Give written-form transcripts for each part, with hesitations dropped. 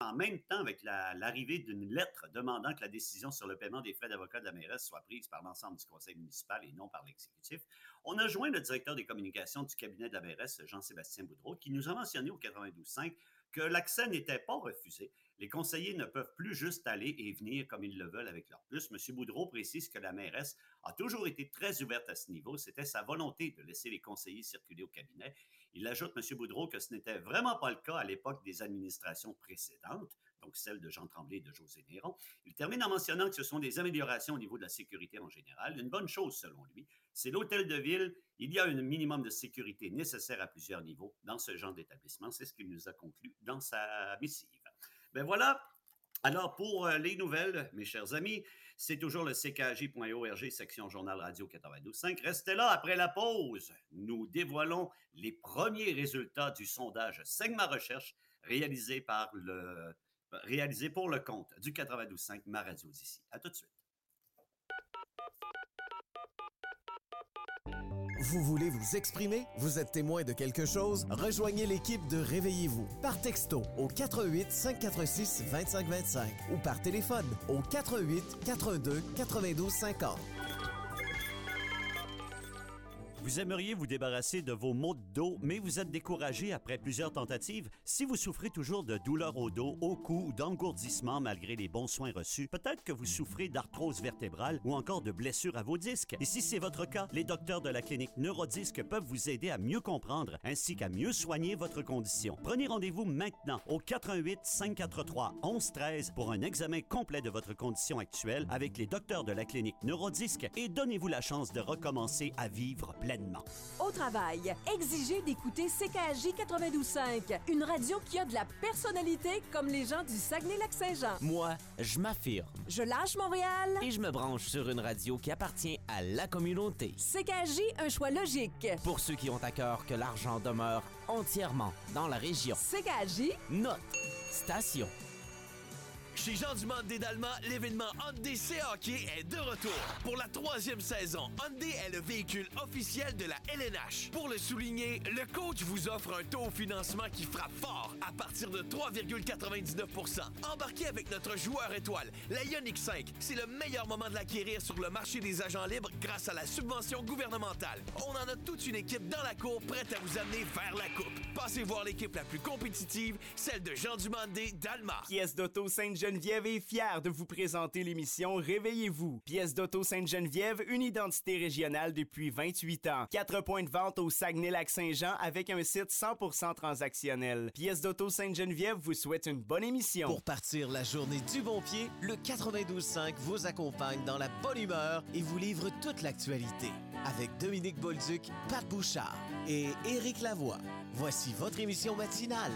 en même temps avec l'arrivée d'une lettre demandant que la décision sur le paiement des frais d'avocat de la mairesse soit prise par l'ensemble du conseil municipal et non par l'exécutif, on a joint le directeur des communications du cabinet de la mairesse, Jean-Sébastien Boudreau, qui nous a mentionné au 92.5 que l'accès n'était pas refusé. Les conseillers ne peuvent plus juste aller et venir comme ils le veulent avec leur puce. M. Boudreau précise que la mairesse a toujours été très ouverte à ce niveau. C'était sa volonté de laisser les conseillers circuler au cabinet. Il ajoute, M. Boudreau, que ce n'était vraiment pas le cas à l'époque des administrations précédentes, donc celle de Jean Tremblay et de José Néron. Il termine en mentionnant que ce sont des améliorations au niveau de la sécurité en général. Une bonne chose, selon lui. C'est l'hôtel de ville. Il y a un minimum de sécurité nécessaire à plusieurs niveaux dans ce genre d'établissement. C'est ce qu'il nous a conclu dans sa missive. Ben voilà. Alors, pour les nouvelles, mes chers amis, c'est toujours le ckj.org, section Journal Radio 92.5. Restez là après la pause. Nous dévoilons les premiers résultats du sondage Segma Recherche réalisé pour le compte du 92.5 Ma Radio d'ici. À tout de suite. Vous voulez vous exprimer? Vous êtes témoin de quelque chose? Rejoignez l'équipe de Réveillez-vous par texto au 88 546 2525 ou par téléphone au 88 42 92 50. Vous aimeriez vous débarrasser de vos maux de dos, mais vous êtes découragé après plusieurs tentatives? Si vous souffrez toujours de douleurs au dos, au cou ou d'engourdissement malgré les bons soins reçus, peut-être que vous souffrez d'arthrose vertébrale ou encore de blessures à vos disques. Et si c'est votre cas, les docteurs de la clinique Neurodisc peuvent vous aider à mieux comprendre ainsi qu'à mieux soigner votre condition. Prenez rendez-vous maintenant au 88 543 1113 pour un examen complet de votre condition actuelle avec les docteurs de la clinique Neurodisc et donnez-vous la chance de recommencer à vivre pleinement. Au travail, exigez d'écouter CKJ 92.5, une radio qui a de la personnalité comme les gens du Saguenay-Lac-Saint-Jean. Moi, je m'affirme. Je lâche Montréal. Et je me branche sur une radio qui appartient à la communauté. CKJ, un choix logique. Pour ceux qui ont à cœur que l'argent demeure entièrement dans la région. CKJ, notre station. Chez Jean Dumandé d'Allemand, l'événement Hyundai C-Hockey est de retour. Pour la 3e saison, Hyundai est le véhicule officiel de la LNH. Pour le souligner, le coach vous offre un taux au financement qui frappe fort à partir de 3,99%. Embarquez avec notre joueur étoile, la Ioniq 5. C'est le meilleur moment de l'acquérir sur le marché des agents libres grâce à la subvention gouvernementale. On en a toute une équipe dans la cour prête à vous amener vers la coupe. Passez voir l'équipe la plus compétitive, celle de Jean Dumandé d'Allemand. Pièce d'Auto Sainte-Geneviève est fière de vous présenter l'émission Réveillez-vous. Pièce d'Auto Sainte-Geneviève, une identité régionale depuis 28 ans. 4 points de vente au Saguenay-Lac-Saint-Jean avec un site 100% transactionnel. Pièce d'Auto Sainte-Geneviève vous souhaite une bonne émission. Pour partir la journée du bon pied, le 92.5 vous accompagne dans la bonne humeur et vous livre toute l'actualité. Avec Dominique Bolduc, Pat Bouchard et Éric Lavoie. Voici votre émission matinale.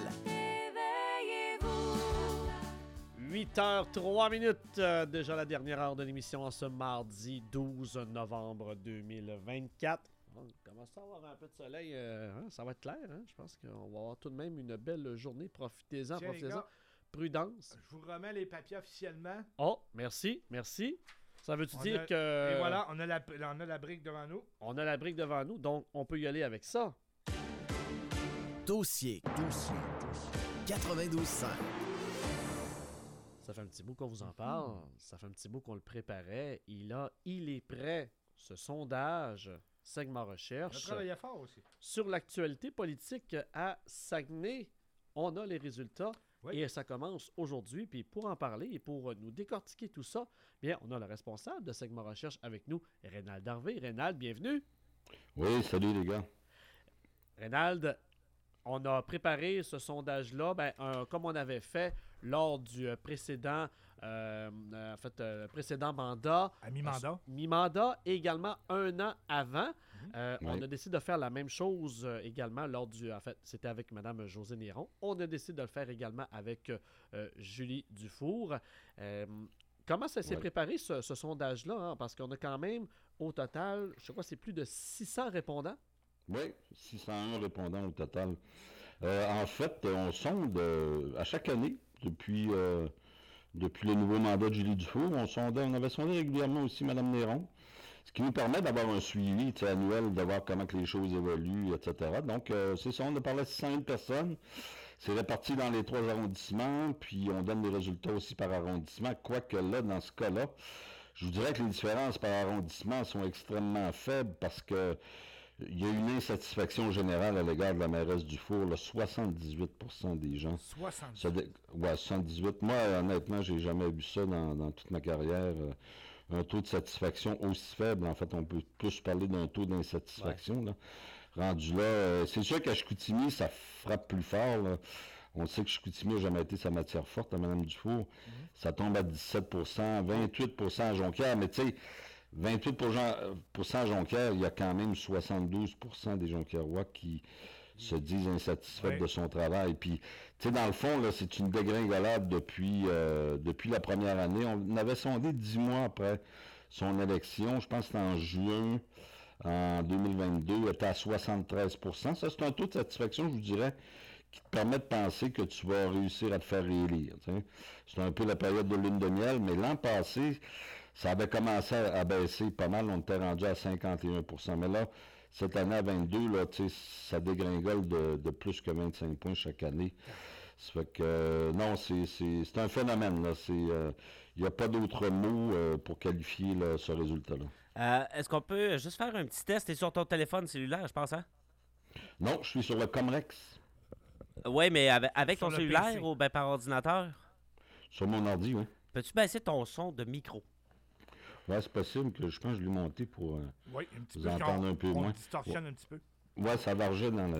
8h03, déjà la dernière heure de l'émission en ce mardi 12 novembre 2024. On commence à avoir un peu de soleil, ça va être clair, hein? Je pense qu'on va avoir tout de même une belle journée. Profitez-en, Tiens, profitez-en. Prudence. Je vous remets les papiers officiellement. Oh, merci. Ça veut-tu dire que... Et voilà, on a la brique devant nous. On a la brique devant nous, donc on peut y aller avec ça. Dossier. 92.5. Ça fait un petit bout qu'on vous en parle. Ça fait un petit bout qu'on le préparait. Il est prêt, ce sondage Segma Recherche. On a travaillé fort aussi. Sur l'actualité politique à Saguenay, on a les résultats. Oui. Et ça commence aujourd'hui. Puis pour en parler et pour nous décortiquer tout ça, bien, on a le responsable de Segma Recherche avec nous, Rénald Harvey. Rénald, bienvenue. Oui, salut les gars. Rénald, on a préparé ce sondage-là, comme on avait fait lors du précédent, précédent mandat. À mi-mandat. Mi-mandat et également un an avant. Oui. On a décidé de faire la même chose également lors du... En fait, c'était avec Mme José Néron. On a décidé de le faire également avec Julie Dufour. Comment ça s'est préparé, ce sondage-là? Hein? Parce qu'on a quand même, au total, je crois que c'est plus de 600 répondants. Oui, 601 répondants au total. En fait, on sonde à chaque année, depuis le nouveau mandat de Julie Dufour, on avait sondé régulièrement aussi Mme Néron, ce qui nous permet d'avoir un suivi annuel, de voir comment que les choses évoluent, etc. Donc, c'est ça, on a parlé à 600 000 personnes. c'est réparti dans les 3 arrondissements, puis on donne les résultats aussi par arrondissement, quoique là, dans ce cas-là, je vous dirais que les différences par arrondissement sont extrêmement faibles parce que il y a une insatisfaction générale à l'égard de la mairesse Dufour. Là, 78% des gens. 78? Ouais, 78. Moi, honnêtement, j'ai jamais vu ça dans toute ma carrière. Un taux de satisfaction aussi faible. En fait, on peut plus parler d'un taux d'insatisfaction. Là. Rendu là, c'est sûr qu'à Chicoutimi, ça frappe plus fort. Là. On sait que Chicoutimi n'a jamais été sa matière forte à Mme Dufour. Ça tombe à 17%, 28% à Jonquière. Mais tu sais, 28% à Jonquière, il y a quand même 72% des Jonquièrois qui se disent insatisfaits de son travail. Puis, tu sais, dans le fond, là, c'est une dégringolade depuis la première année. On avait sondé 10 mois après son élection. Je pense que c'était en juin en 2022. Il était à 73%. Ça, c'est un taux de satisfaction, je vous dirais, qui te permet de penser que tu vas réussir à te faire réélire. T'sais. C'est un peu la période de lune de miel, mais l'an passé, ça avait commencé à baisser pas mal. On était rendu à 51%. Mais là, cette année à 22, là, ça dégringole de plus que 25 points chaque année. Ça fait que, non, c'est un phénomène. Il n'y a pas d'autre mot pour qualifier là, ce résultat-là. Est-ce qu'on peut juste faire un petit test? T'es sur ton téléphone cellulaire, je pense, hein? Non, je suis sur le Comrex. Oui, mais avec ton le cellulaire PC. ou ben par ordinateur? Sur mon ordi, oui. Peux-tu baisser ton son de micro? Oui, c'est possible que je pense que je l'ai monté pour Oui, un petit vous peu. entendre un peu on moins. distorsionne un petit peu. Oui, ça vargeait dans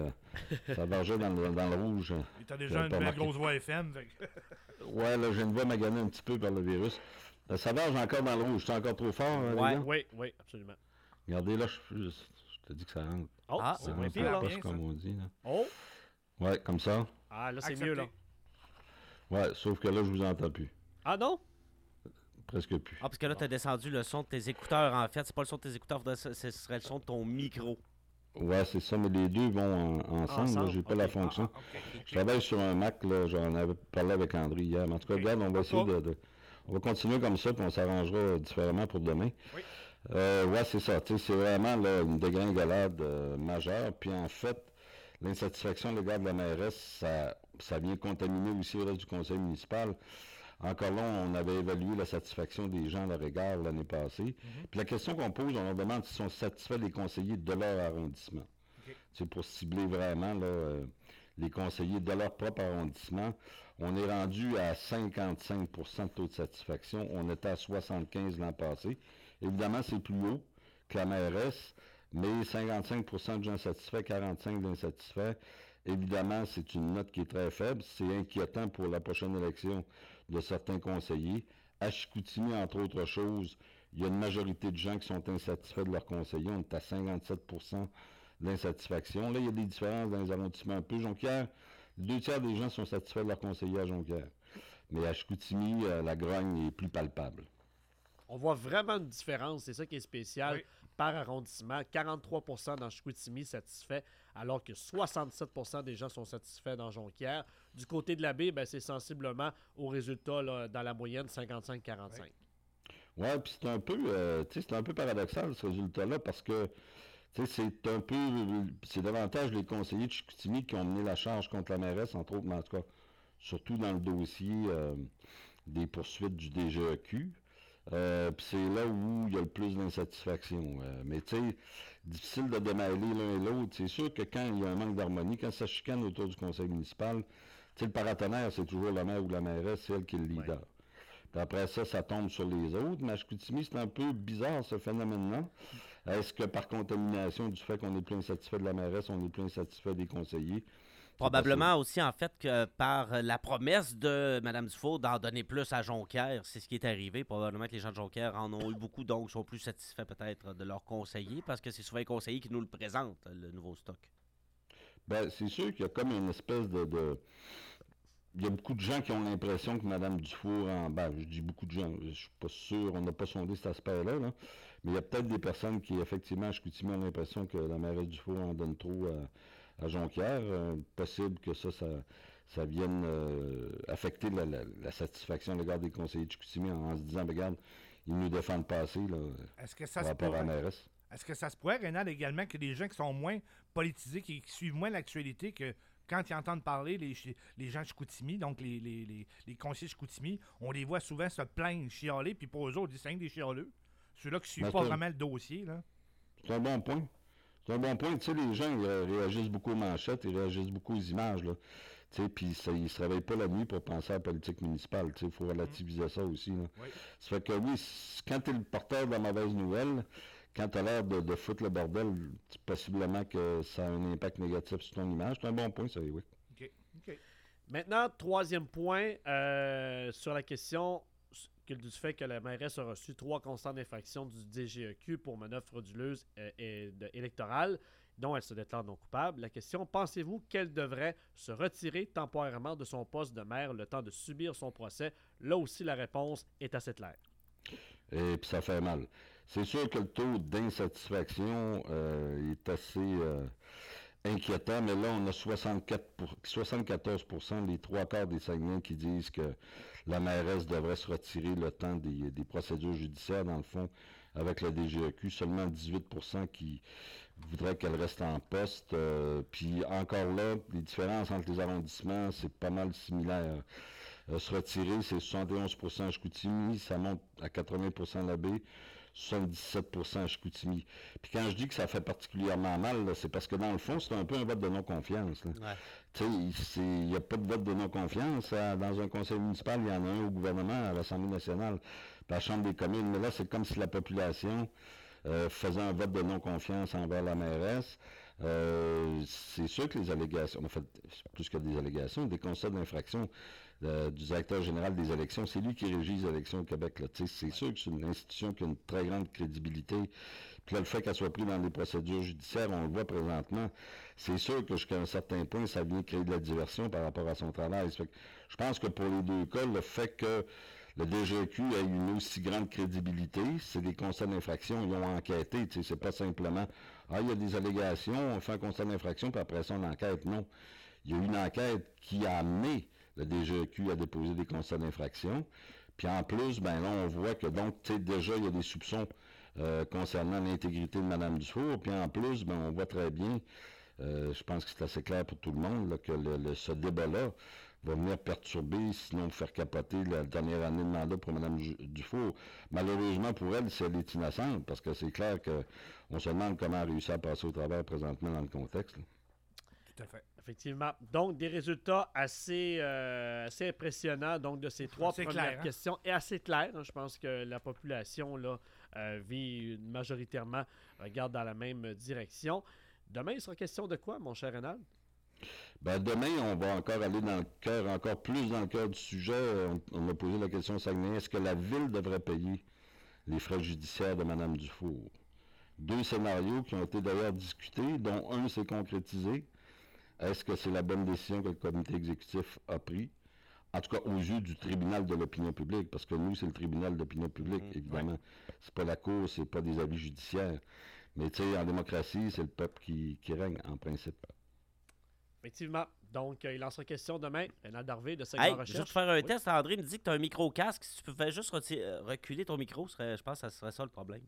le rouge. Et t'as déjà une belle grosse voix FM. Oui, là, j'ai une voix maganée un petit peu par le virus. Ça varge encore dans le rouge. C'est encore trop fort, les gars? Oui, absolument. Regardez, là, je te dis que ça rentre. Oh, Ah, c'est Ça moins rentre pire, là. pas, bien, comme on dit. Là. Oh, Ouais, comme ça. ah, là, c'est Accepté. mieux, là. Ouais, sauf que là, je vous entends plus. Ah non? Presque plus. Ah, parce que là, t'as descendu le son de tes écouteurs, en fait. C'est pas le son de tes écouteurs, ce serait le son de ton micro. Ouais, c'est ça, mais les deux vont ensemble. Là, j'ai pas la fonction. Je travaille sur un Mac, là, j'en avais parlé avec André hier. Mais en tout cas, regarde, on va essayer on va continuer comme ça, puis on s'arrangera différemment pour demain. Oui. Ouais, c'est ça. C'est vraiment là, une dégringolade majeure. Puis en fait, l'insatisfaction légale de la mairesse, ça vient contaminer aussi le reste du conseil municipal. Encore là, on avait évalué la satisfaction des gens à leur égard l'année passée. Puis la question qu'on pose, on leur demande s'ils sont satisfaits des conseillers de leur arrondissement. C'est pour cibler vraiment là, les conseillers de leur propre arrondissement. On est rendu à 55% de taux de satisfaction. On était à 75% l'an passé. Évidemment, c'est plus haut que la mairesse, mais 55% de gens satisfaits, 45% d'insatisfaits. Évidemment, c'est une note qui est très faible. C'est inquiétant pour la prochaine élection de certains conseillers. À Chicoutimi, entre autres choses, il y a une majorité de gens qui sont insatisfaits de leurs conseillers. On est à 57% d'insatisfaction. Là, il y a des différences dans les arrondissements un peu. Jonquière, 2/3 des gens sont satisfaits de leurs conseillers à Jonquière. Mais à Chicoutimi, la grogne est plus palpable. On voit vraiment une différence, c'est ça qui est spécial. Oui. Par arrondissement, 43% dans Chicoutimi satisfaits, alors que 67% des gens sont satisfaits dans Jonquière. Du côté de la baie, ben, c'est sensiblement au résultat là, dans la moyenne 55-45. Oui, puis c'est un peu paradoxal ce résultat-là parce que c'est davantage les conseillers de Chicoutimi qui ont mené la charge contre la mairesse, entre autres, mais en tout cas, surtout dans le dossier des poursuites du DGEQ. Puis c'est là où il y a le plus d'insatisfaction. Mais tu sais, difficile de démêler l'un et l'autre. C'est sûr que quand il y a un manque d'harmonie, quand ça chicane autour du conseil municipal, tu sais, le paratonnerre, c'est toujours la maire ou la mairesse, c'est elle qui est le leader. Puis après ça, ça tombe sur les autres. Mais à Chicoutimi, c'est un peu bizarre ce phénomène-là. Est-ce que par contamination du fait qu'on est plus insatisfait de la mairesse, on est plus insatisfait des conseillers? Probablement aussi, en fait, que par la promesse de Mme Dufault d'en donner plus à Jonquière, c'est ce qui est arrivé. Probablement que les gens de Jonquière en ont eu beaucoup, donc sont plus satisfaits peut-être de leurs conseillers, parce que c'est souvent les conseillers qui nous le présentent, le nouveau stock. Ben, c'est sûr qu'il y a comme une espèce Il y a beaucoup de gens qui ont l'impression que Mme Dufour, je dis beaucoup de gens, je suis pas sûr, on n'a pas sondé cet aspect-là, là, mais il y a peut-être des personnes qui, effectivement, à Chicoutimi, ont l'impression que la mairesse Dufour en donne trop à Jonquière. Possible que ça vienne affecter la satisfaction à l'égard des conseillers de Chicoutimi en se disant, regarde, ils nous défendent pas assez là, Est-ce que par ça se rapport à la pourrait? mairesse. Est-ce que ça se pourrait, Rénal, également, que des gens qui sont moins politisés, qui suivent moins l'actualité que quand ils entendent parler, les gens de Chicoutimi, donc les conseillers de Chicoutimi, on les voit souvent se plaindre, chialer, puis pour eux autres, ils disent des chialeux. Ceux-là qui ne suivent pas vraiment le dossier. Là. C'est un bon point. C'est un bon point. Tu sais, les gens ils réagissent beaucoup aux manchettes, ils réagissent beaucoup aux images. Là. Tu sais, puis ils ne se réveillent pas la nuit pour penser à la politique municipale. Tu sais, il faut relativiser ça aussi. Là. Oui. Ça fait que oui, quand tu es le porteur de la mauvaise nouvelle, quand tu as l'air de foutre le bordel, possiblement que ça a un impact négatif sur ton image. C'est un bon point, ça, oui. OK. Maintenant, troisième point sur la question du fait que la mairesse a reçu 3 constats d'infraction du DGEQ pour manœuvre frauduleuse électorale, dont elle se déclare non coupable. La question, pensez-vous qu'elle devrait se retirer temporairement de son poste de maire le temps de subir son procès? Là aussi, la réponse est assez claire. Et puis ça fait mal. C'est sûr que le taux d'insatisfaction est assez inquiétant, mais là, on a 74%, les 3/4 des Saguenayens qui disent que la mairesse devrait se retirer le temps des procédures judiciaires, dans le fond, avec le DGEQ. Seulement 18% qui voudraient qu'elle reste en poste. Puis encore là, les différences entre les arrondissements, c'est pas mal similaire. Se retirer, c'est 71% à Chicoutimi, ça monte à 80% à la baie, 77% à Chicoutimi. Puis quand je dis que ça fait particulièrement mal, là, c'est parce que dans le fond, c'est un peu un vote de non-confiance. Ouais. Tu sais, il n'y a pas de vote de non-confiance. Dans un conseil municipal, il y en a un au gouvernement, à l'Assemblée nationale, puis à la Chambre des communes. Mais là, c'est comme si la population faisait un vote de non-confiance envers la mairesse. C'est sûr que les allégations, en fait, plus que des allégations, des constats d'infraction du directeur général des élections, c'est lui qui régit les élections au Québec. Là. C'est sûr que c'est une institution qui a une très grande crédibilité. Puis là, le fait qu'elle soit prise dans des procédures judiciaires, on le voit présentement, c'est sûr que jusqu'à un certain point, ça vient créer de la diversion par rapport à son travail. Fait que je pense que pour les deux cas, le fait que le DGEQ a une aussi grande crédibilité, c'est des constats d'infraction, ils ont enquêté, c'est pas simplement « Ah, il y a des allégations, on fait un constat d'infraction, puis après ça, on enquête. » Non. Il y a eu une enquête qui a amené le DGEQ à déposer des constats d'infraction. Puis en plus, ben là, on voit que donc, tu sais, déjà, il y a des soupçons concernant l'intégrité de Mme Dufour. Puis en plus, ben on voit très bien, je pense que c'est assez clair pour tout le monde, là, que ce débat-là va venir perturber, sinon faire capoter la dernière année de mandat pour Mme Dufour. Malheureusement pour elle, c'est elle est innocente, parce que c'est clair qu'on se demande comment elle a réussi à passer au travers présentement dans le contexte. Là. Tout à fait. Effectivement. Donc, des résultats assez impressionnants donc, de ces 3 premières questions et assez clairs. Hein. Je pense que la population là, majoritairement regarde dans la même direction. Demain, il sera question de quoi, mon cher Rénal? Ben, demain, on va encore aller dans le cœur, encore plus dans le cœur du sujet. On a posé la question au Saguenay. Est-ce que la Ville devrait payer les frais judiciaires de Mme Dufour? 2 scénarios qui ont été d'ailleurs discutés, dont un s'est concrétisé. Est-ce que c'est la bonne décision que le comité exécutif a pris? En tout cas, aux yeux du tribunal de l'opinion publique, parce que nous, c'est le tribunal de l'opinion publique, évidemment. Ouais. C'est pas la Cour, c'est pas des avis judiciaires. Mais tu sais, en démocratie, c'est le peuple qui règne, en principe. Effectivement. Donc, il en sera question demain. Rénal Darvé de Segment Recherche. Juste faire un test, André me dit que tu as un micro-casque. Si tu pouvais juste reculer ton micro, je pense que ça serait ça le problème.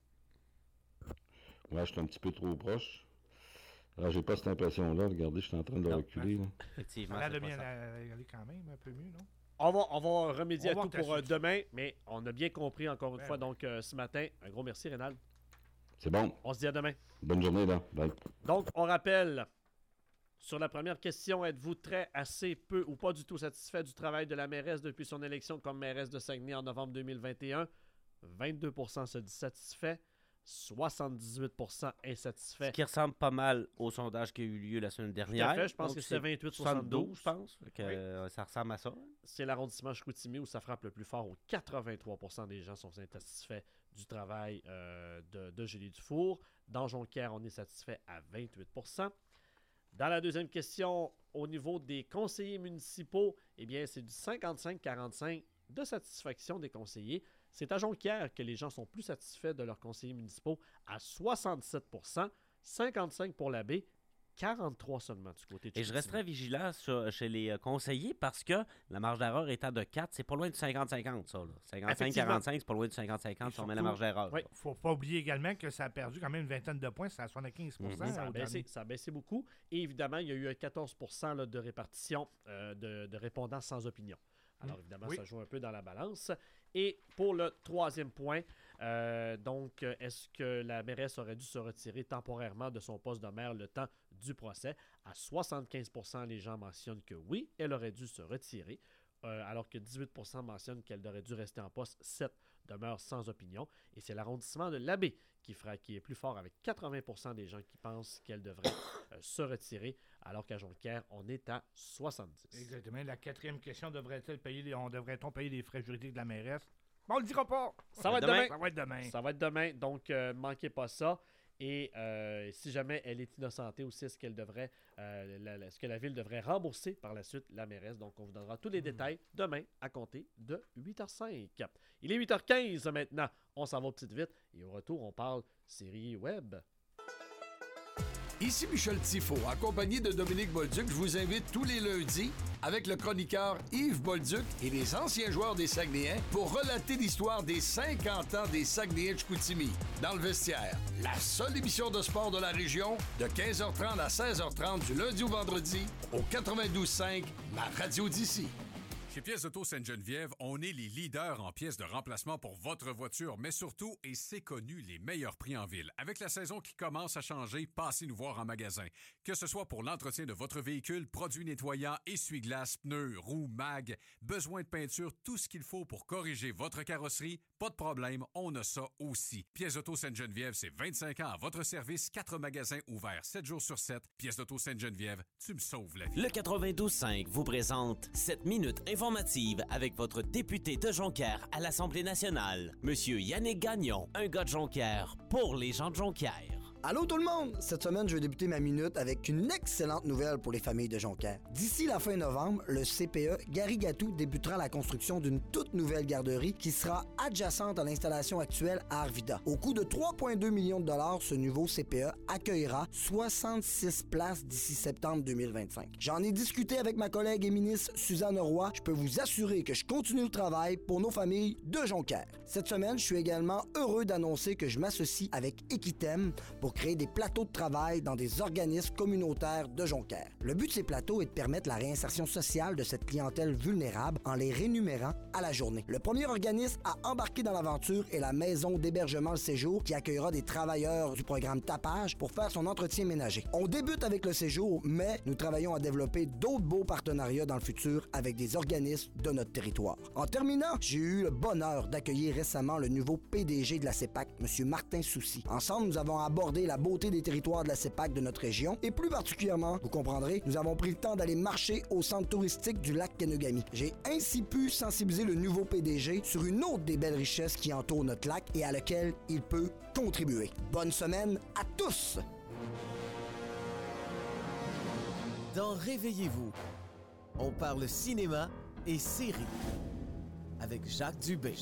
Ouais, je suis un petit peu trop proche. Alors, j'ai pas cette impression-là. Regardez, je suis en train de le reculer. Là. Effectivement. Ça a bien aller quand même, un peu mieux, non? On va remédier à tout pour demain, mais on a bien compris encore une fois. Donc, ce matin, un gros merci, Rénal. C'est bon. On se dit à demain. Bonne journée, là. Bye. Donc, on rappelle, sur la première question, êtes-vous très, assez, peu ou pas du tout satisfait du travail de la mairesse depuis son élection comme mairesse de Saguenay en novembre 2021? 22% se dit satisfait. 78% insatisfait. Ce qui ressemble pas mal au sondage qui a eu lieu la semaine dernière. Tout à fait, je pense donc que c'est 28-72. Je pense. Que, ça ressemble à ça. C'est l'arrondissement Chicoutimi où ça frappe le plus fort, où 83% des gens sont insatisfaits du travail de Julie Dufour. Dans Jonquière, on est satisfait à 28%. Dans la deuxième question, au niveau des conseillers municipaux, eh bien, c'est du 55-45 de satisfaction des conseillers. C'est à Jonquière que les gens sont plus satisfaits de leurs conseillers municipaux à 67%, 55% pour la baie, 43 seulement du côté de Et je Chicoutimi. resterai vigilant chez les conseillers parce que la marge d'erreur étant de 4, c'est pas loin du 50-50, ça. 55-45, c'est pas loin du 50-50 si on met la marge d'erreur. Il ne faut pas oublier également que ça a perdu quand même une vingtaine de points, c'est à 75 Ça a baissé beaucoup. Et évidemment, il y a eu un 14 là, de répartition de répondants sans opinion. Alors, évidemment, ça joue un peu dans la balance. Et pour le troisième point, donc, est-ce que la mairesse aurait dû se retirer temporairement de son poste de maire le temps du procès? À 75 les gens mentionnent que oui, elle aurait dû se retirer, alors que 18 mentionnent qu'elle aurait dû rester en poste. 7 demeurent sans opinion. Et c'est l'arrondissement de l'Abbé qui est plus fort avec 80 des gens qui pensent qu'elle devrait se retirer, alors qu'à Jonquière, on est à 70. Exactement. La quatrième question, devrait-on payer les frais juridiques de la mairesse? Bon, on le dira pas. Ça va être demain. Ça va être demain. Ça va être demain, donc manquez pas ça. Et si jamais elle est innocentée aussi, est-ce que la ville devrait rembourser par la suite la mairesse? Donc, on vous donnera tous les détails demain à compter de 8h05. Il est 8h15 maintenant. On s'en va aux petites vites. Et au retour, on parle série web. Ici Michel Tifo, accompagné de Dominique Bolduc, je vous invite tous les lundis avec le chroniqueur Yves Bolduc et les anciens joueurs des Saguenayens pour relater l'histoire des 50 ans des Saguenayens de Chicoutimi. Dans le vestiaire, la seule émission de sport de la région de 15h30 à 16h30 du lundi au vendredi au 92.5, ma radio d'ici. Chez Pièces d'Auto Sainte-Geneviève, on est les leaders en pièces de remplacement pour votre voiture, mais surtout, et c'est connu, les meilleurs prix en ville. Avec la saison qui commence à changer, passez nous voir en magasin. Que ce soit pour l'entretien de votre véhicule, produits nettoyants, essuie-glaces, pneus, roues, mag, besoin de peinture, tout ce qu'il faut pour corriger votre carrosserie, pas de problème, on a ça aussi. Pièces d'Auto Sainte-Geneviève, c'est 25 ans à votre service, 4 magasins ouverts 7 jours sur 7. Pièces d'Auto Sainte-Geneviève, tu me sauves la vie. Le 92.5 vous présente 7 minutes informative avec votre député de Jonquière à l'Assemblée nationale, Monsieur Yannick Gagnon, un gars de Jonquière pour les gens de Jonquière. Allô tout le monde! Cette semaine, je vais débuter ma minute avec une excellente nouvelle pour les familles de Jonquière. D'ici la fin novembre, le CPE Gary-Gatou débutera la construction d'une toute nouvelle garderie qui sera adjacente à l'installation actuelle à Arvida. Au coût de 3,2 millions de dollars, ce nouveau CPE accueillera 66 places d'ici septembre 2025. J'en ai discuté avec ma collègue et ministre Suzanne Roy. Je peux vous assurer que je continue le travail pour nos familles de Jonquière. Cette semaine, je suis également heureux d'annoncer que je m'associe avec Equitem pour créer des plateaux de travail dans des organismes communautaires de Jonquière. Le but de ces plateaux est de permettre la réinsertion sociale de cette clientèle vulnérable en les rémunérant à la journée. Le premier organisme à embarquer dans l'aventure est la Maison d'hébergement Le Séjour qui accueillera des travailleurs du programme Tapage pour faire son entretien ménager. On débute avec le séjour, mais nous travaillons à développer d'autres beaux partenariats dans le futur avec des organismes de notre territoire. En terminant, j'ai eu le bonheur d'accueillir récemment le nouveau PDG de la CEPAC, M. Martin Soucy. Ensemble, nous avons abordé la beauté des territoires de la CEPAC de notre région et plus particulièrement, vous comprendrez, nous avons pris le temps d'aller marcher au centre touristique du lac Kenogami. J'ai ainsi pu sensibiliser le nouveau PDG sur une autre des belles richesses qui entourent notre lac et à laquelle il peut contribuer. Bonne semaine à tous! Dans Réveillez-vous, on parle cinéma et séries avec Jacques Dubé.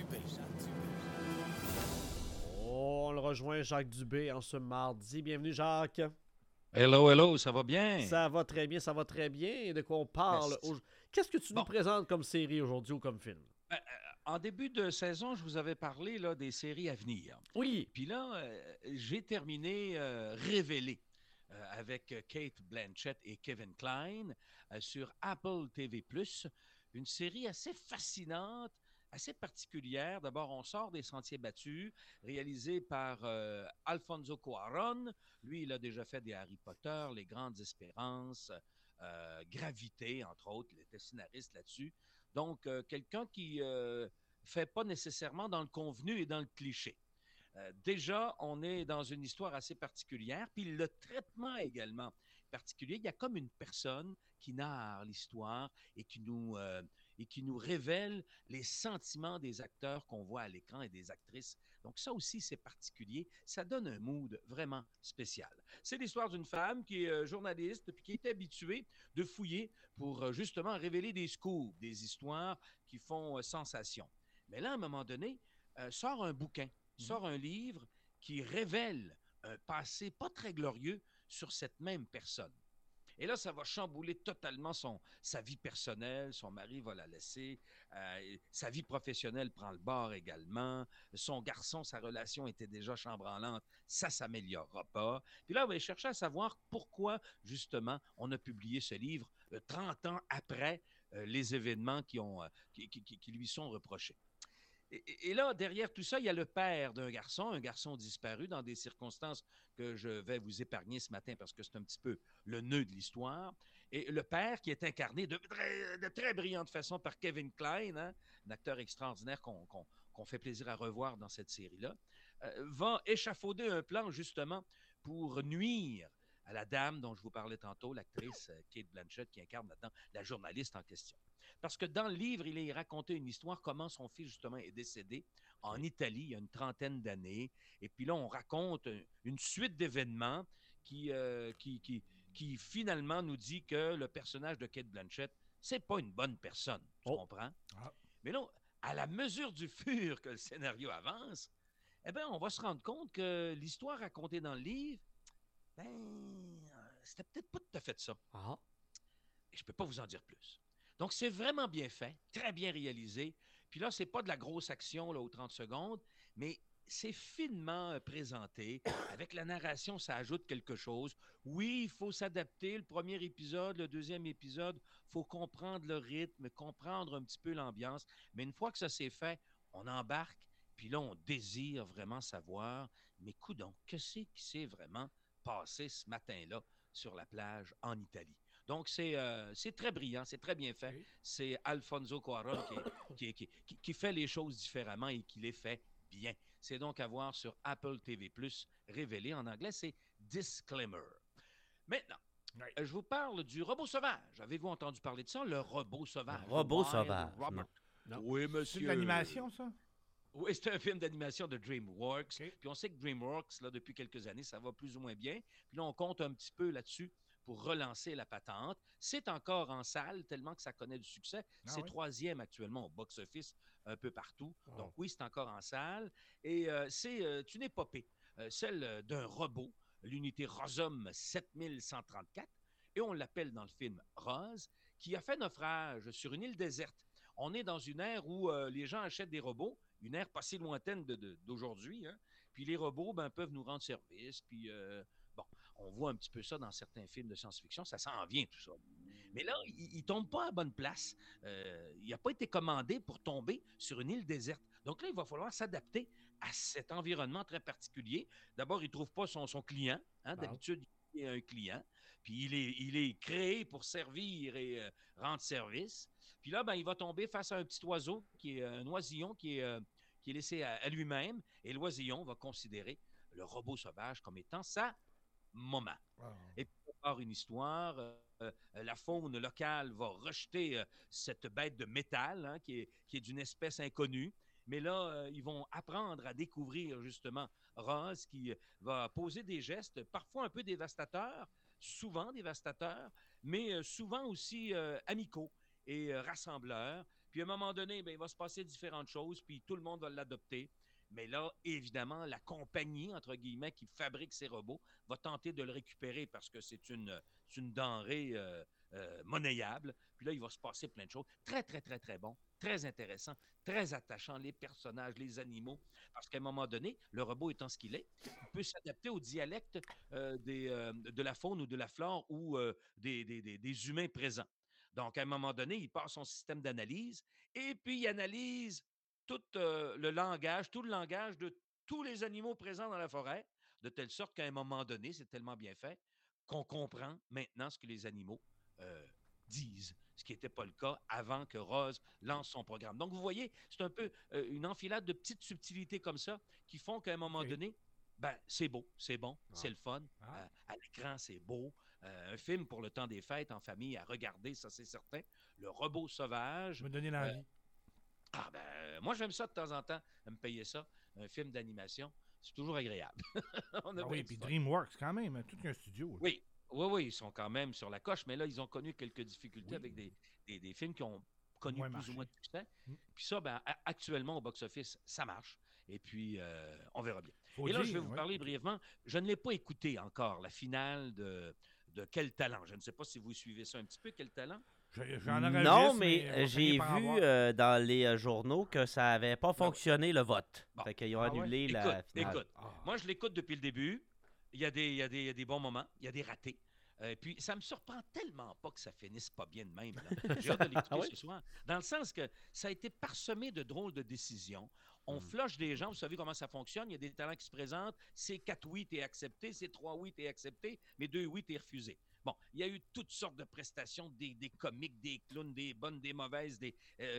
On le rejoint, Jacques Dubé, en ce mardi. Bienvenue, Jacques. Hello, ça va bien? Ça va très bien, ça va très bien. De quoi on parle? Qu'est-ce que tu nous présentes comme série aujourd'hui ou comme film? En début de saison, je vous avais parlé là, des séries à venir. Oui. Puis là, j'ai terminé Révélé avec Kate Blanchett et Kevin Kline sur Apple TV+. Une série assez fascinante, assez particulière. D'abord, on sort des Sentiers battus, réalisé par Alfonso Cuarón. Lui, il a déjà fait des Harry Potter, Les Grandes Espérances, Gravité, entre autres. Il était scénariste là-dessus. Donc, quelqu'un qui fait pas nécessairement dans le convenu et dans le cliché. Déjà, on est dans une histoire assez particulière, puis le traitement également particulier. Il y a comme une personne qui narre l'histoire et qui nous révèle les sentiments des acteurs qu'on voit à l'écran et des actrices. Donc ça aussi, c'est particulier. Ça donne un mood vraiment spécial. C'est l'histoire d'une femme qui est journaliste puis qui est habituée de fouiller pour justement révéler des scoops, des histoires qui font sensation. Mais là, à un moment donné, sort un bouquin, sort un livre qui révèle un passé pas très glorieux sur cette même personne. Et là, ça va chambouler totalement sa vie personnelle. Son mari va la laisser. Sa vie professionnelle prend le bord également. Son garçon, sa relation était déjà chambranlante. Ça s'améliorera pas. Puis là, on va chercher à savoir pourquoi, justement, on a publié ce livre 30 ans après les événements qui lui sont reprochés. Et là, derrière tout ça, il y a le père d'un garçon, un garçon disparu dans des circonstances que je vais vous épargner ce matin parce que c'est un petit peu le nœud de l'histoire. Et le père, qui est incarné de très brillante façon par Kevin Kline, hein, un acteur extraordinaire qu'on fait plaisir à revoir dans cette série-là, va échafauder un plan justement pour nuire à la dame dont je vous parlais tantôt, l'actrice Cate Blanchett, qui incarne maintenant la journaliste en question. Parce que dans le livre, il est raconté une histoire, comment son fils, justement, est décédé en Italie il y a une trentaine d'années. Et puis là, on raconte une suite d'événements qui finalement nous dit que le personnage de Cate Blanchett, c'est pas une bonne personne. Tu comprends? Mais là, à la mesure du fur que le scénario avance, eh bien, on va se rendre compte que l'histoire racontée dans le livre, c'était peut-être pas tout à fait ça. Et je peux pas vous en dire plus. Donc, c'est vraiment bien fait, très bien réalisé. Puis là, c'est pas de la grosse action là, aux 30 secondes, mais c'est finement présenté. Avec la narration, ça ajoute quelque chose. Oui, il faut s'adapter. Le premier épisode, le deuxième épisode, il faut comprendre le rythme, comprendre un petit peu l'ambiance. Mais une fois que ça s'est fait, on embarque. Puis là, on désire vraiment savoir, mais coudonc, qu'est-ce qui s'est vraiment passé ce matin-là sur la plage en Italie? Donc, c'est très brillant, c'est très bien fait. C'est Alfonso Cuarón qui fait les choses différemment et qui les fait bien. C'est donc à voir sur Apple TV+, révélé en anglais, c'est Disclaimer. Maintenant, je vous parle du robot sauvage. Avez-vous entendu parler de ça, le robot sauvage? Le robot sauvage, non. Oui, monsieur. C'est de l'animation, ça? Oui, c'est un film d'animation de DreamWorks. Puis on sait que DreamWorks, là, depuis quelques années, ça va plus ou moins bien. Puis là, on compte un petit peu là-dessus pour relancer la patente. C'est encore en salle, tellement que ça connaît du succès. C'est troisième actuellement au box-office un peu partout. Donc oui, c'est encore en salle. Et c'est une épopée, celle d'un robot, l'unité Rosum 7134, et on l'appelle dans le film Rose, qui a fait naufrage sur une île déserte. On est dans une ère où les gens achètent des robots, une ère pas si lointaine d'aujourd'hui, hein? Puis les robots peuvent nous rendre service, puis on voit un petit peu ça dans certains films de science-fiction, ça s'en vient tout ça. Mais là, il ne tombe pas à bonne place. Il n'a pas été commandé pour tomber sur une île déserte. Donc là, il va falloir s'adapter à cet environnement très particulier. D'abord, il ne trouve pas son client. Hein? D'habitude, il y a un client. Puis il est créé pour servir et rendre service. Puis là, il va tomber face à un petit oiseau, qui est un oisillon qui est laissé à lui-même. Et l'oisillon va considérer le robot sauvage comme étant sa maman. Et puis, par une histoire, la faune locale va rejeter cette bête de métal, hein, qui est d'une espèce inconnue. Mais là, ils vont apprendre à découvrir justement Rose, qui va poser des gestes parfois un peu dévastateurs, souvent dévastateurs, mais souvent aussi amicaux et rassembleurs. Puis à un moment donné, il va se passer différentes choses, puis tout le monde va l'adopter. Mais là, évidemment, la compagnie, entre guillemets, qui fabrique ces robots, va tenter de le récupérer parce que c'est une denrée monnayable. Puis là, il va se passer plein de choses. Très, très, très, très bon. Très intéressant. Très attachant. Les personnages, les animaux. Parce qu'à un moment donné, le robot étant ce qu'il est, il peut s'adapter au dialecte de la faune ou de la flore ou des humains présents. Donc, à un moment donné, il part son système d'analyse et puis il analyse tout le langage de tous les animaux présents dans la forêt, de telle sorte qu'à un moment donné, c'est tellement bien fait qu'on comprend maintenant ce que les animaux disent, ce qui n'était pas le cas avant que Rose lance son programme. Donc, vous voyez, c'est un peu une enfilade de petites subtilités comme ça qui font qu'à un moment donné, c'est beau, c'est bon, c'est le fun. À l'écran, c'est beau. Un film pour le temps des fêtes en famille à regarder, ça c'est certain. Le robot sauvage. Me donner l'envie. Moi, j'aime ça de temps en temps, me payer ça. Un film d'animation, c'est toujours agréable. Oui, puis DreamWorks, quand même, tout un studio. Là. Oui, ils sont quand même sur la coche, mais là, ils ont connu quelques difficultés avec des films qui ont connu plus ou moins de succès. Puis ça, actuellement, au box-office, ça marche. Et puis, on verra bien. Faut Et là, dire, je vais vous ouais. parler brièvement. Je ne l'ai pas écouté encore, la finale de Quel talent. Je ne sais pas si vous suivez ça un petit peu, Quel talent. J'en aurais Non, juste, mais on va j'ai finir par vu avoir. dans les journaux que ça n'avait pas fonctionné le vote. Bon. Fait qu'ils ont Ah ouais? annulé la finale. Écoute, moi, je l'écoute depuis le début. Il y a des bons moments, il y a des ratés. Puis, ça me surprend tellement pas que ça finisse pas bien de même. Là. J'ai hâte de l'écouter Ah oui? ce soir. Dans le sens que ça a été parsemé de drôles de décisions. On flush des gens, vous savez comment ça fonctionne. Il y a des talents qui se présentent. C'est 4 oui, t'es accepté. C'est 3 oui, t'es accepté. Mais 2 oui, t'es refusé. Bon, il y a eu toutes sortes de prestations, des comiques, des clowns, des bonnes, des mauvaises, des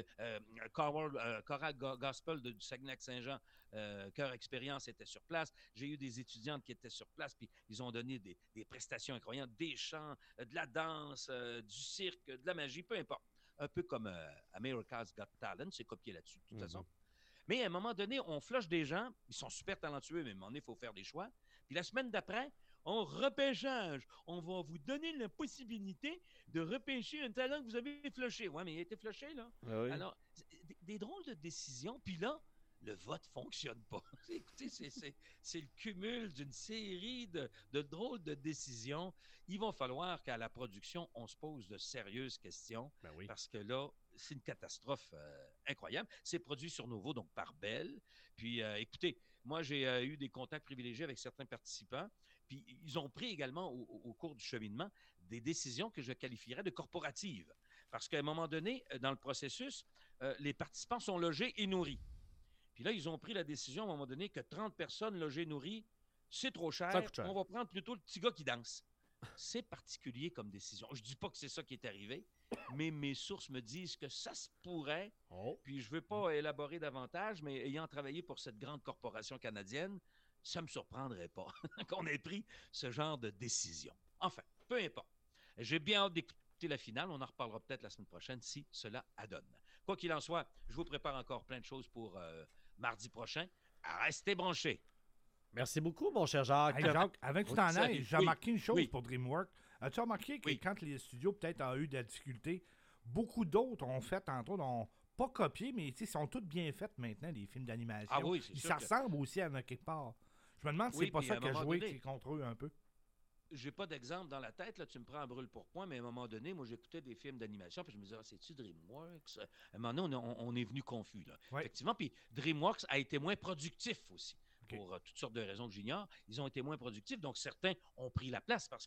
Choral Gospel du Saguenay-Lac-Saint-Jean, Cœur Expérience était sur place. J'ai eu des étudiantes qui étaient sur place, puis ils ont donné des prestations incroyables, des chants, de la danse, du cirque, de la magie, peu importe. Un peu comme America's Got Talent, c'est copié là-dessus, de toute façon. Mais à un moment donné, on flush des gens, ils sont super talentueux, mais à un moment donné, il faut faire des choix. Puis la semaine d'après, on repêchage. On va vous donner la possibilité de repêcher un talent que vous avez flushé. Oui, mais il a été flushé, là. Ah oui. Alors, des drôles de décisions. Puis là, le vote ne fonctionne pas. Écoutez, c'est le cumul d'une série de drôles de décisions. Il va falloir qu'à la production, on se pose de sérieuses questions. Ben oui. Parce que là, c'est une catastrophe incroyable. C'est produit sur Nouveau, donc par Bell. Puis, écoutez, moi, j'ai eu des contacts privilégiés avec certains participants. Puis, ils ont pris également, au cours du cheminement, des décisions que je qualifierais de corporatives. Parce qu'à un moment donné, dans le processus, les participants sont logés et nourris. Puis là, ils ont pris la décision, à un moment donné, que 30 personnes logées et nourries, c'est trop cher. Ça coûte cher. On va prendre plutôt le petit gars qui danse. C'est particulier comme décision. Je ne dis pas que c'est ça qui est arrivé, mais mes sources me disent que ça se pourrait. Puis je ne veux pas élaborer davantage, mais ayant travaillé pour cette grande corporation canadienne, ça ne me surprendrait pas qu'on ait pris ce genre de décision. Enfin, peu importe. J'ai bien hâte d'écouter la finale. On en reparlera peut-être la semaine prochaine si cela adonne. Quoi qu'il en soit, je vous prépare encore plein de choses pour mardi prochain. Restez branchés. Merci beaucoup, mon cher Jacques. Hey, Jacques, avant que tu t'en ailles, j'ai remarqué une chose Oui. pour DreamWorks. As-tu remarqué que quand les studios peut-être ont eu de la difficulté, beaucoup d'autres ont fait, entre autres, n'ont pas copié, mais ils sont tous bien faits maintenant, les films d'animation. Ah oui, c'est Ils sûr ça que- ressemble aussi à quelque part. Je me demande si Oui, c'est pas puis ça à un qui a moment joué donné- contre eux un peu. J'ai pas d'exemple dans la tête, là, tu me prends à brûle pour point, mais à un moment donné, moi, j'écoutais des films d'animation, puis je me disais, c'est-tu DreamWorks? À un moment donné, on est venu confus, là. Ouais. Effectivement, puis DreamWorks a été moins productif aussi, pour toutes sortes de raisons que j'ignore. Ils ont été moins productifs, donc certains ont pris la place parce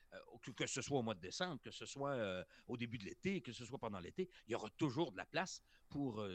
que ce soit au mois de décembre, que ce soit au début de l'été, que ce soit pendant l'été, il y aura toujours de la place pour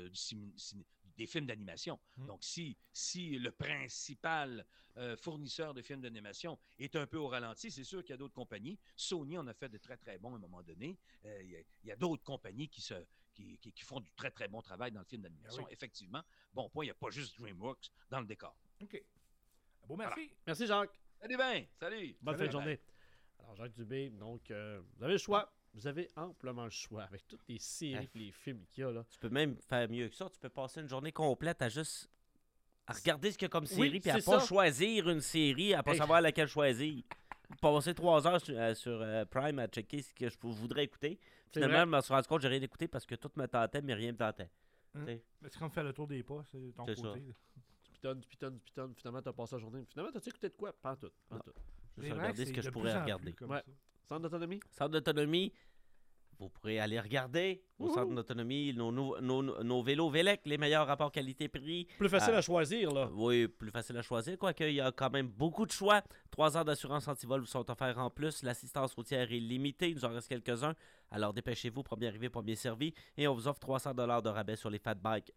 des films d'animation. Donc, si le principal fournisseur de films d'animation est un peu au ralenti, c'est sûr qu'il y a d'autres compagnies. Sony en a fait de très, très bons à un moment donné. Il y a d'autres compagnies qui font du très, très bon travail dans le film d'animation. Ah oui. Effectivement, bon point, il n'y a pas juste DreamWorks dans le décor. OK. Bon, merci. Voilà. Merci, Jacques. Salut bien, salut. Bonne fin de journée. Alors, Jacques Dubé, donc, vous avez le choix. Vous avez amplement le choix avec toutes les séries et les films qu'il y a, là. Tu peux même faire mieux que ça. Tu peux passer une journée complète à juste à regarder ce qu'il y a comme série, puis à c'est pas ça. choisir une série, à pas Hey. savoir laquelle choisir. Passer 3 heures sur Prime à checker ce que je voudrais écouter. C'est Finalement, vrai. je me suis rendu compte que j'ai rien écouté parce que tout me tentait, mais rien me tentait. Hein? Tu sais. C'est comme faire le tour des pas, c'est ton C'est côté. ça. là. Tu pitonnes. Finalement, t'as passé la journée. Finalement, t'as-tu écouté de quoi? Pas en tout. Non. tout. Je C'est vais vrai regarder que ce c'est que je de pourrais plus en regarder. plus comme Ouais. ça. Centre d'autonomie? Centre d'autonomie, vous pourrez aller regarder au Wouhou. centre d'autonomie nos vélos Vélec, les meilleurs rapports qualité-prix. Plus facile Ah. à choisir, là. Oui, plus facile à choisir, quoique il y a quand même beaucoup de choix. 3 heures d'assurance anti-vol vous sont offerts en plus. L'assistance routière est limitée, il nous en reste quelques-uns. Alors dépêchez-vous, premier arrivé, premier servi. Et on vous offre 300 $ de rabais sur les fat bikes.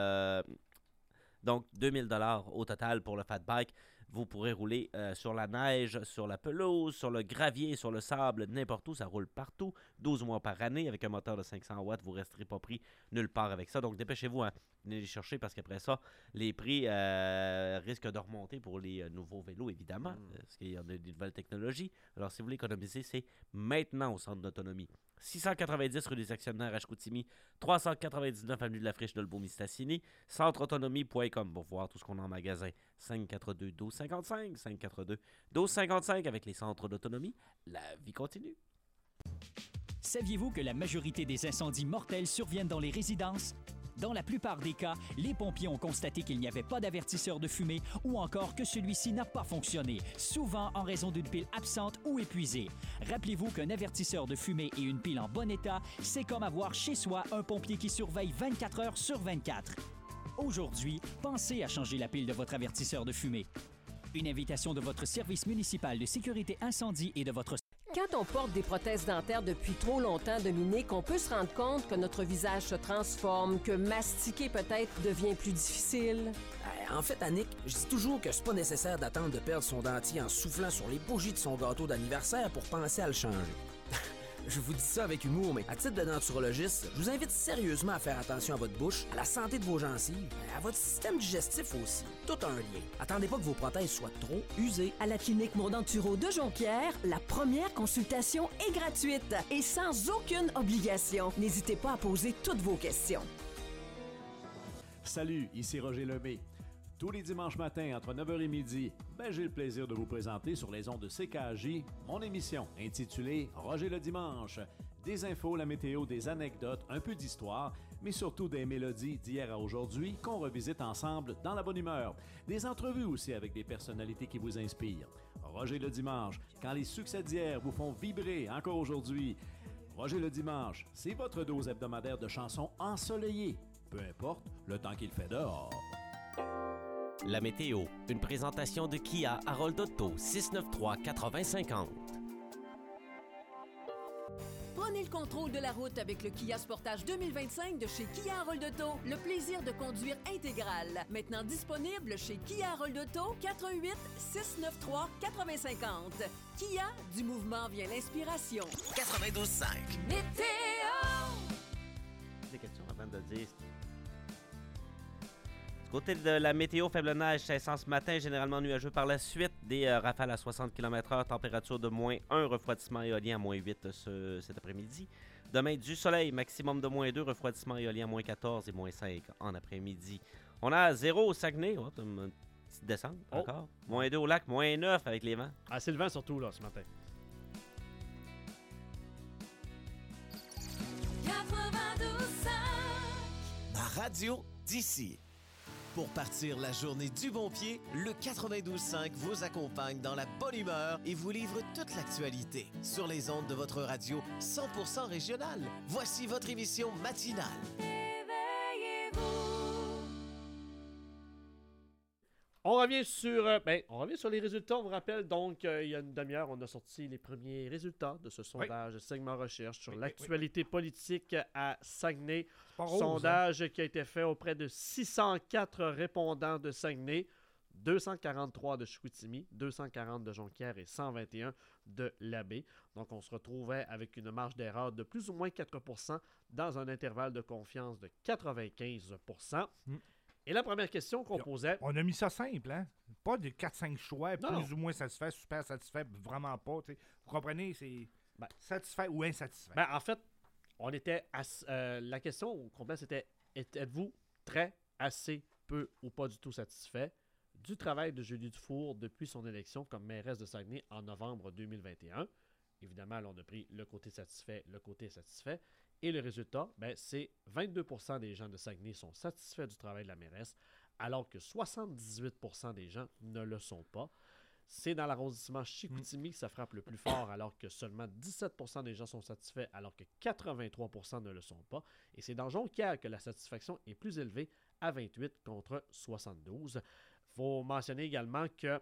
Donc 2000 $ au total pour le fat bike. Vous pourrez rouler sur la neige, sur la pelouse, sur le gravier, sur le sable, n'importe où. Ça roule partout. 12 mois par année avec un moteur de 500 watts. Vous ne resterez pas pris nulle part avec ça. Donc dépêchez-vous, hein. Venez les chercher parce qu'après ça, les prix risquent de remonter pour les nouveaux vélos, évidemment, parce qu'il y en a des nouvelles technologies. Alors si vous voulez économiser, c'est maintenant au centre d'autonomie. 690 rue des Actionnaires à Chicoutimi, 399 avenue de la Friche de Mistassini, centreautonomie.com pour voir tout ce qu'on a en magasin. 542-1255, 542-1255 avec les centres d'autonomie. La vie continue. Saviez-vous que la majorité des incendies mortels surviennent dans les résidences? Dans la plupart des cas, les pompiers ont constaté qu'il n'y avait pas d'avertisseur de fumée ou encore que celui-ci n'a pas fonctionné, souvent en raison d'une pile absente ou épuisée. Rappelez-vous qu'un avertisseur de fumée et une pile en bon état, c'est comme avoir chez soi un pompier qui surveille 24 heures sur 24. Aujourd'hui, pensez à changer la pile de votre avertisseur de fumée. Une invitation de votre service municipal de sécurité incendie et de votre... Quand on porte des prothèses dentaires depuis trop longtemps, Dominique, on peut se rendre compte que notre visage se transforme, que mastiquer peut-être devient plus difficile. En fait, Annick, je dis toujours que c'est pas nécessaire d'attendre de perdre son dentier en soufflant sur les bougies de son gâteau d'anniversaire pour penser à le changer. Je vous dis ça avec humour, mais à titre de denturologiste, je vous invite sérieusement à faire attention à votre bouche, à la santé de vos gencives, à votre système digestif aussi. Tout a un lien. Attendez pas que vos prothèses soient trop usées. À la clinique Mondanturo de Jonquière, la première consultation est gratuite et sans aucune obligation. N'hésitez pas à poser toutes vos questions. Salut, ici Roger Lemay. Tous les dimanches matins, entre 9h et midi, j'ai le plaisir de vous présenter sur les ondes de CKJ mon émission intitulée « Roger le dimanche ». Des infos, la météo, des anecdotes, un peu d'histoire, mais surtout des mélodies d'hier à aujourd'hui qu'on revisite ensemble dans la bonne humeur. Des entrevues aussi avec des personnalités qui vous inspirent. Roger le dimanche, quand les succès d'hier vous font vibrer encore aujourd'hui. Roger le dimanche, c'est votre dose hebdomadaire de chansons ensoleillées, peu importe le temps qu'il fait dehors. La météo, une présentation de Kia Harold Auto, 693-8050. Prenez le contrôle de la route avec le Kia Sportage 2025 de chez Kia Harold Auto. Le plaisir de conduire intégral. Maintenant disponible chez Kia Harold Auto, 418-693-8050. Kia, du mouvement vient l'inspiration. 92.5. Météo! Des questions avant de dire... Côté de la météo, faible neige, 500 ce matin, généralement nuageux par la suite. Des rafales à 60 km/h, température de -1, refroidissement éolien à -8 cet après-midi. Demain, du soleil, maximum de -2, refroidissement éolien à -14 et -5 en après-midi. On a 0 au Saguenay, une petite descente encore. -2 au lac, -9 avec les vents. Ah, c'est le vent surtout là ce matin. 92.5. Ma radio d'ici. Pour partir la journée du bon pied, le 92.5 vous accompagne dans la bonne humeur et vous livre toute l'actualité sur les ondes de votre radio 100% régionale. Voici votre émission matinale. On revient sur les résultats. On vous rappelle donc, il y a une demi-heure, on a sorti les premiers résultats de ce sondage Segment Recherche sur l'actualité politique à Saguenay. Sondage qui a été fait auprès de 604 répondants de Saguenay, 243 de Chicoutimi, 240 de Jonquière et 121 de Labbé. Donc, on se retrouvait avec une marge d'erreur de plus ou moins 4 % dans un intervalle de confiance de 95 %. Et la première question qu'on posait... On a mis ça simple, hein? Pas de 4-5 choix, Non. plus ou moins satisfait, super satisfait, vraiment pas. T'sais. Vous comprenez? C'est satisfait ou insatisfait. En fait, on était la question au complet, c'était êtes-vous très, assez, peu ou pas du tout satisfait du travail de Julie Dufour depuis son élection comme mairesse de Saguenay en novembre 2021? Évidemment, là, on a pris le côté satisfait, le côté insatisfait. Et le résultat, c'est 22 % des gens de Saguenay sont satisfaits du travail de la mairesse, alors que 78 % des gens ne le sont pas. C'est dans l'arrondissement Chicoutimi que ça frappe le plus fort, alors que seulement 17 % des gens sont satisfaits, alors que 83 % ne le sont pas. Et c'est dans Jonquière que la satisfaction est plus élevée, à 28 contre 72. Il faut mentionner également que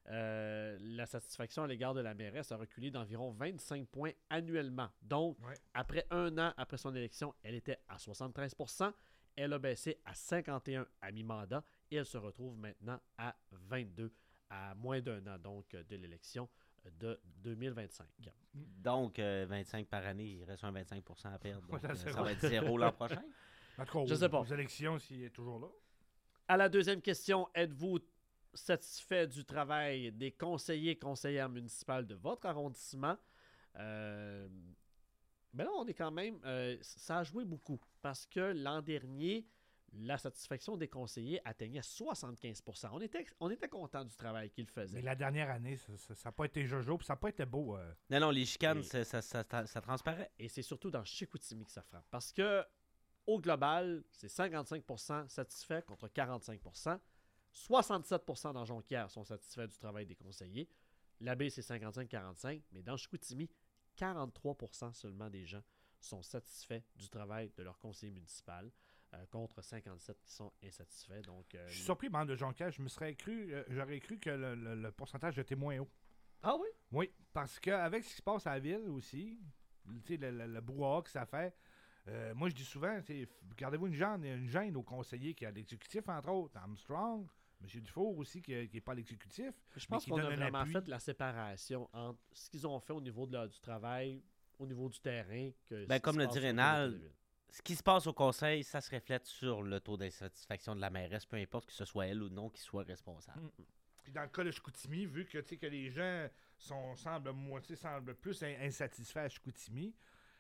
la satisfaction à l'égard de la mairesse a reculé d'environ 25 points annuellement. Donc, après un an après son élection, elle était à 73 %. Elle a baissé à 51 à mi-mandat et elle se retrouve maintenant à 22 à moins d'un an donc de l'élection de 2025. Donc, 25 par année, il reste un 25 % à perdre. Donc, ça va être 0 l'an prochain. Je sais pas. Aux élections, s'il est toujours là. À la deuxième question, êtes-vous satisfait du travail des conseillers et conseillères municipales de votre arrondissement? Là, on est quand même... ça a joué beaucoup parce que l'an dernier, la satisfaction des conseillers atteignait 75 %. On était content du travail qu'ils faisaient. Mais la dernière année, ça n'a pas été jojo, puis ça n'a pas été beau. Non, les chicanes, ça transparaît. Et c'est surtout dans Chicoutimi que ça frappe. Parce que au global, c'est 55% satisfaits contre 45%. 67% dans Jonquière sont satisfaits du travail des conseillers. La baie, c'est 55-45, mais dans Chicoutimi, 43% seulement des gens sont satisfaits du travail de leur conseiller municipal, contre 57 qui sont insatisfaits. Donc, je suis surpris, bande de Jonquière. J'aurais cru que le pourcentage était moins haut. Ah oui? Oui, parce qu'avec ce qui se passe à la ville aussi, le brouhaha que ça fait, moi je dis souvent, gardez-vous une gêne au conseiller qui a l'exécutif, entre autres, Armstrong, M. Dufour aussi, qui n'est pas l'exécutif. Je pense qu'on a vraiment fait la séparation entre ce qu'ils ont fait au niveau du travail, au niveau du terrain. Comme le dit Rénal, ce qui se passe au conseil, ça se reflète sur le taux d'insatisfaction de la mairesse, peu importe que ce soit elle ou non qui soit responsable. Puis dans le cas de Chicoutimi, vu que les gens semblent plus insatisfaits à Chicoutimi,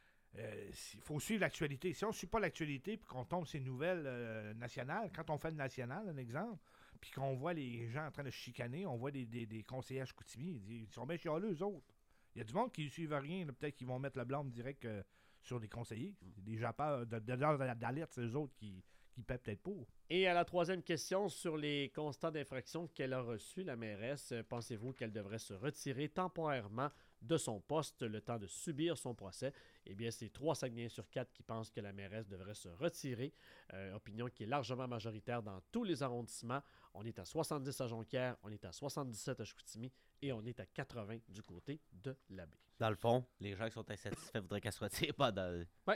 il faut suivre l'actualité. Si on ne suit pas l'actualité et qu'on tombe ces nouvelles nationales, quand on fait le national, un exemple, puis qu'on voit les gens en train de chicaner, on voit des conseillers à Chicoutimi, ils sont bien chialeux, eux autres. Il y a du monde qui ne suivent rien, là, peut-être qu'ils vont mettre le blâme direct sur les conseillers. Des gens d'alerte, c'est eux autres qui paient peut-être pour. Et à la troisième question, sur les constats d'infraction qu'elle a reçus, la mairesse, pensez-vous qu'elle devrait se retirer temporairement de son poste le temps de subir son procès? Eh bien, c'est 3 Saguenayens sur 4 qui pensent que la mairesse devrait se retirer. Opinion qui est largement majoritaire dans tous les arrondissements. On est à 70 à Jonquière, on est à 77 à Chicoutimi et on est à 80 du côté de la baie. Dans le fond, les gens qui sont insatisfaits voudraient qu'elle se retire pendant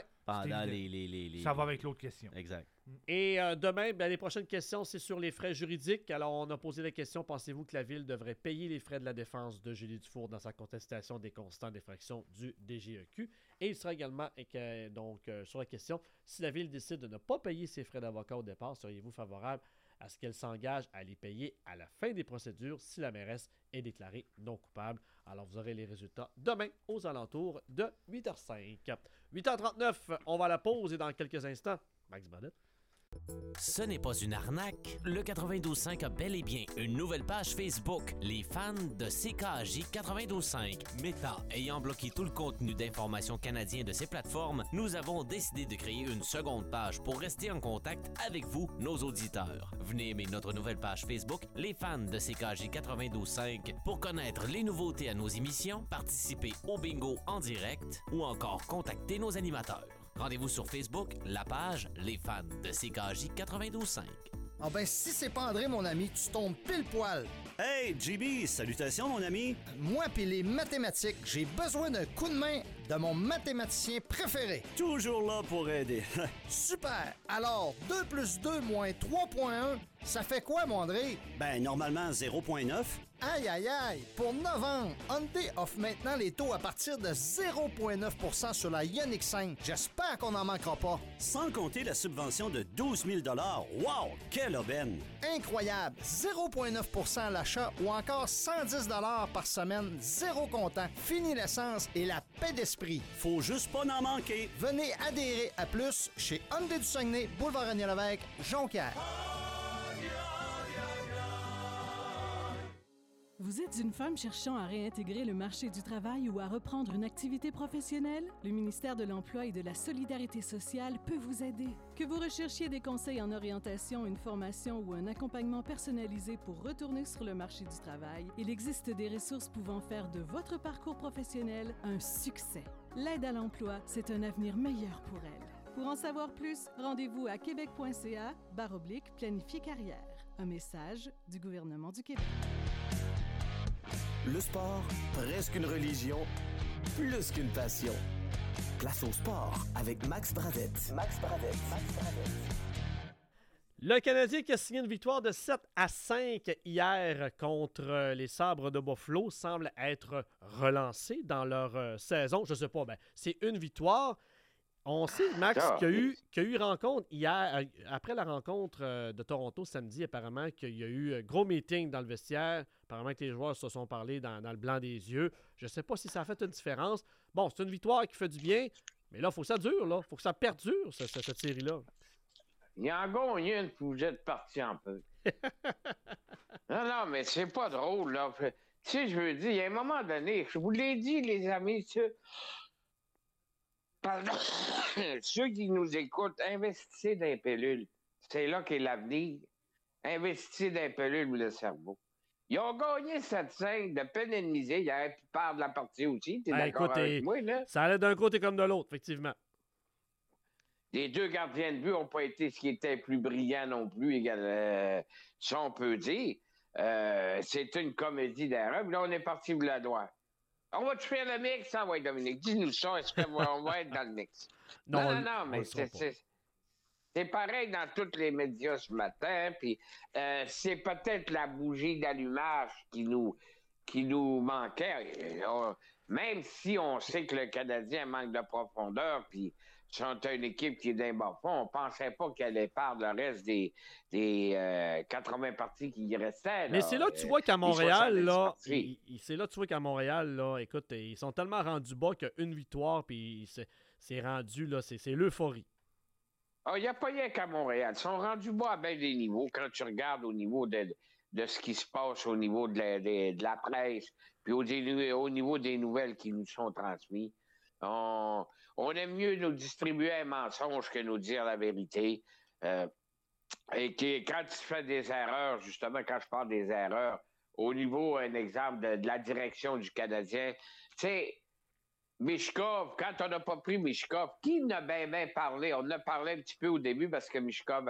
les... Ça va avec l'autre question. Exact. Et demain, les prochaines questions, c'est sur les frais juridiques. Alors, on a posé la question, pensez-vous que la Ville devrait payer les frais de la défense de Julie Dufour dans sa contestation des constants d'infraction du DGEQ? Et il sera également sur la question, si la Ville décide de ne pas payer ses frais d'avocat au départ, seriez-vous favorable à ce qu'elle s'engage à les payer à la fin des procédures si la mairesse est déclarée non coupable? Alors, vous aurez les résultats demain aux alentours de 8h05. 8h39, on va à la pause et dans quelques instants, Max Bradette. Ce n'est pas une arnaque. Le 92.5 a bel et bien une nouvelle page Facebook, les fans de CKJ 92.5. Meta ayant bloqué tout le contenu d'information canadien de ces plateformes, nous avons décidé de créer une seconde page pour rester en contact avec vous, nos auditeurs. Venez aimer notre nouvelle page Facebook, les fans de CKJ 92.5, pour connaître les nouveautés à nos émissions, participer au bingo en direct ou encore contacter nos animateurs. Rendez-vous sur Facebook, la page Les fans de CKJ 92.5. Ah ben, si c'est pas André, mon ami, tu tombes pile poil. Hey, JB, salutations, mon ami. Moi pis les mathématiques, j'ai besoin d'un coup de main de mon mathématicien préféré. Toujours là pour aider. Super! Alors, 2 plus 2 moins 3.1, ça fait quoi, mon André? Ben, normalement, 0.9. Aïe, aïe, aïe! Pour novembre, Hyundai offre maintenant les taux à partir de 0,9% sur la Ioniq 5. J'espère qu'on n'en manquera pas. Sans compter la subvention de 12 000 $. Wow! Quelle aubaine! Incroyable! 0,9% à l'achat ou encore 110 $ par semaine, zéro comptant. Fini l'essence et la paix d'esprit. Faut juste pas n'en manquer. Venez adhérer à plus chez Hyundai du Saguenay, boulevard René-Lévesque, Jonquière. Vous êtes une femme cherchant à réintégrer le marché du travail ou à reprendre une activité professionnelle? Le ministère de l'Emploi et de la Solidarité sociale peut vous aider. Que vous recherchiez des conseils en orientation, une formation ou un accompagnement personnalisé pour retourner sur le marché du travail, il existe des ressources pouvant faire de votre parcours professionnel un succès. L'aide à l'emploi, c'est un avenir meilleur pour elle. Pour en savoir plus, rendez-vous à québec.ca/planifier carrière. Un message du gouvernement du Québec. Le sport, presque une religion, plus qu'une passion. Place au sport avec Max Bradette. Max Bradette. Le Canadien qui a signé une victoire de 7-5 hier contre les Sabres de Buffalo semble être relancé dans leur saison. Je ne sais pas, c'est une victoire. On sait, Max, qu'il y a eu rencontre hier, après la rencontre de Toronto samedi, apparemment qu'il y a eu un gros meeting dans le vestiaire. Apparemment que les joueurs se sont parlé dans le blanc des yeux. Je ne sais pas si ça a fait une différence. Bon, c'est une victoire qui fait du bien, mais là, il faut que ça dure, là. Il faut que ça perdure, cette série-là. Il y a en gagné une, puis vous êtes parti un peu. Non, mais c'est pas drôle, là. Tu sais, je veux dire, il y a un moment donné, je vous l'ai dit, les amis, Pardon. Ceux qui nous écoutent, investissez dans les pilules. C'est là qu'est l'avenir. Investissez dans les pilules ou le cerveau. Ils ont gagné 7-5 de peine et de misère. Il y avait pu perdre la partie aussi. T'es d'accord avec moi, là? Ça allait d'un côté comme de l'autre, effectivement. Les deux gardiens de but n'ont pas été ce qui était plus brillant non plus, ça on peut dire. C'est une comédie d'erreur. Là, on est parti pour la droite. On va-tu faire le mix? Ça va être Dominique. Dis-nous ça. Est-ce qu'on va être dans le mix? Non, mais c'est pareil dans tous les médias ce matin. Puis c'est peut-être la bougie d'allumage qui nous manquait. Même si on sait que le Canadien manque de profondeur, puis sont une équipe qui est d'un bas fond, on ne pensait pas qu'elle allait perdre le reste des 80 parties qui y restaient. Là. Mais c'est là que tu vois qu'à Montréal, c'est là que tu vois qu'à Montréal, là, écoute, ils sont tellement rendus bas qu'une victoire, puis c'est rendu, là, c'est l'euphorie. Il n'y a pas rien qu'à Montréal. Ils sont rendus bas à bien des niveaux. Quand tu regardes au niveau de ce qui se passe au niveau de la presse, puis au niveau des nouvelles qui nous sont transmises. On aime mieux nous distribuer un mensonge que nous dire la vérité. Et quand tu fais des erreurs, justement, quand je parle des erreurs, au niveau, un exemple de la direction du Canadien, tu sais, Michkov, quand on n'a pas pris Michkov, qui n'a bien parlé? On en a parlé un petit peu au début parce que Michkov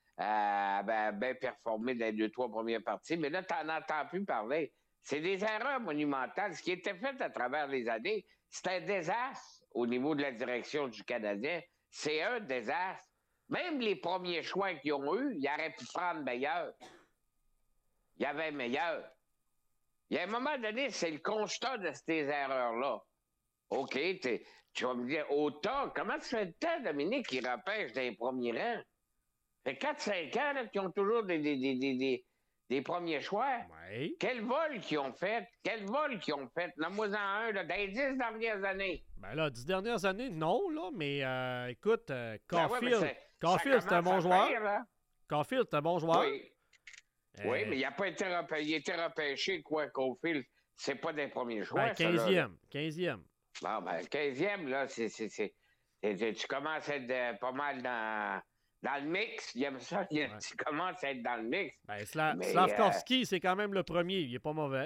a bien performé dans les 2-3 premières parties, mais là, tu n'en entends plus parler. C'est des erreurs monumentales. Ce qui était fait à travers les années, c'est un désastre au niveau de la direction du Canadien. C'est un désastre. Même les premiers choix qu'ils ont eus, ils auraient pu prendre meilleur. Il y avait meilleur. Il y a un moment donné, c'est le constat de ces erreurs-là. OK, tu vas me dire, autant, comment ça fait le temps, Dominique, qui repêche dans les premiers rangs? Ça fait 4-5 ans là, qu'ils ont toujours des premiers choix. Oui. Quel vol qu'ils ont fait? Nomme-moi-en un là, dans les 10 dernières années. Ben là, 10 dernières années, non, là, mais écoute, Caulfield, c'est un bon joueur. Caulfield, c'est un bon joueur. Oui, oui, mais il n'a pas été repêché. Il a été repêché, quoi, Caulfield. C'est pas des premiers choix. Ben, 15e. Bon, ben, 15e, là, tu commences à être pas mal dans le mix. Il aime ça. Tu commences à être dans le mix. Ben, Slavkovski, c'est quand même le premier. Il est pas mauvais.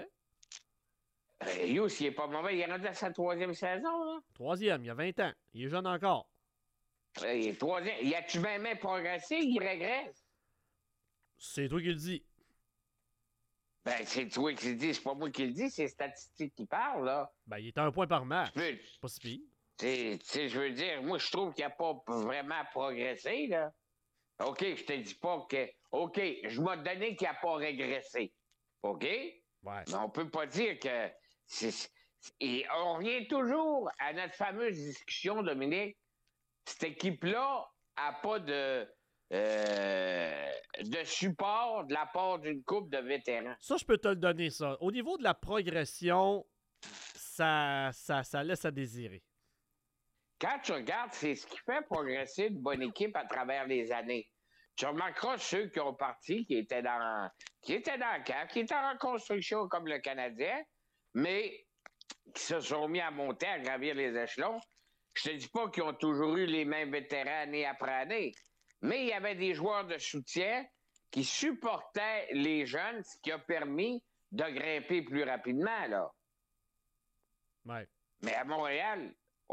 Hughes, il est pas mauvais. Il est rendu à sa 3e saison, là. 3e, il a 20 ans. Il est jeune encore. Il est 3e. Il a-tu même progressé? Il régresse? C'est toi qui le dis. Ben, c'est toi qui le dis. C'est pas moi qui le dis. C'est les statistiques qui parlent, là. Ben, il est à 1 point par match. Pas si pire. Tu sais, je veux dire, moi, je trouve qu'il n'a pas vraiment progressé, là. OK, je te dis pas que... OK, je m'ai donné qu'il n'a pas régressé. OK? Ouais. Mais on peut pas dire que... Et on revient toujours à notre fameuse discussion, Dominique. Cette équipe-là n'a pas de support de la part d'une couple de vétérans. Ça, je peux te le donner, ça. Au niveau de la progression, ça laisse à désirer. Quand tu regardes, c'est ce qui fait progresser une bonne équipe à travers les années. Tu remarqueras ceux qui ont parti, qui étaient dans le camp, qui étaient en reconstruction comme le Canadien, mais qui se sont mis à monter, à gravir les échelons. Je te dis pas qu'ils ont toujours eu les mêmes vétérans année après année, mais il y avait des joueurs de soutien qui supportaient les jeunes, ce qui a permis de grimper plus rapidement, là. Ouais. Mais à Montréal,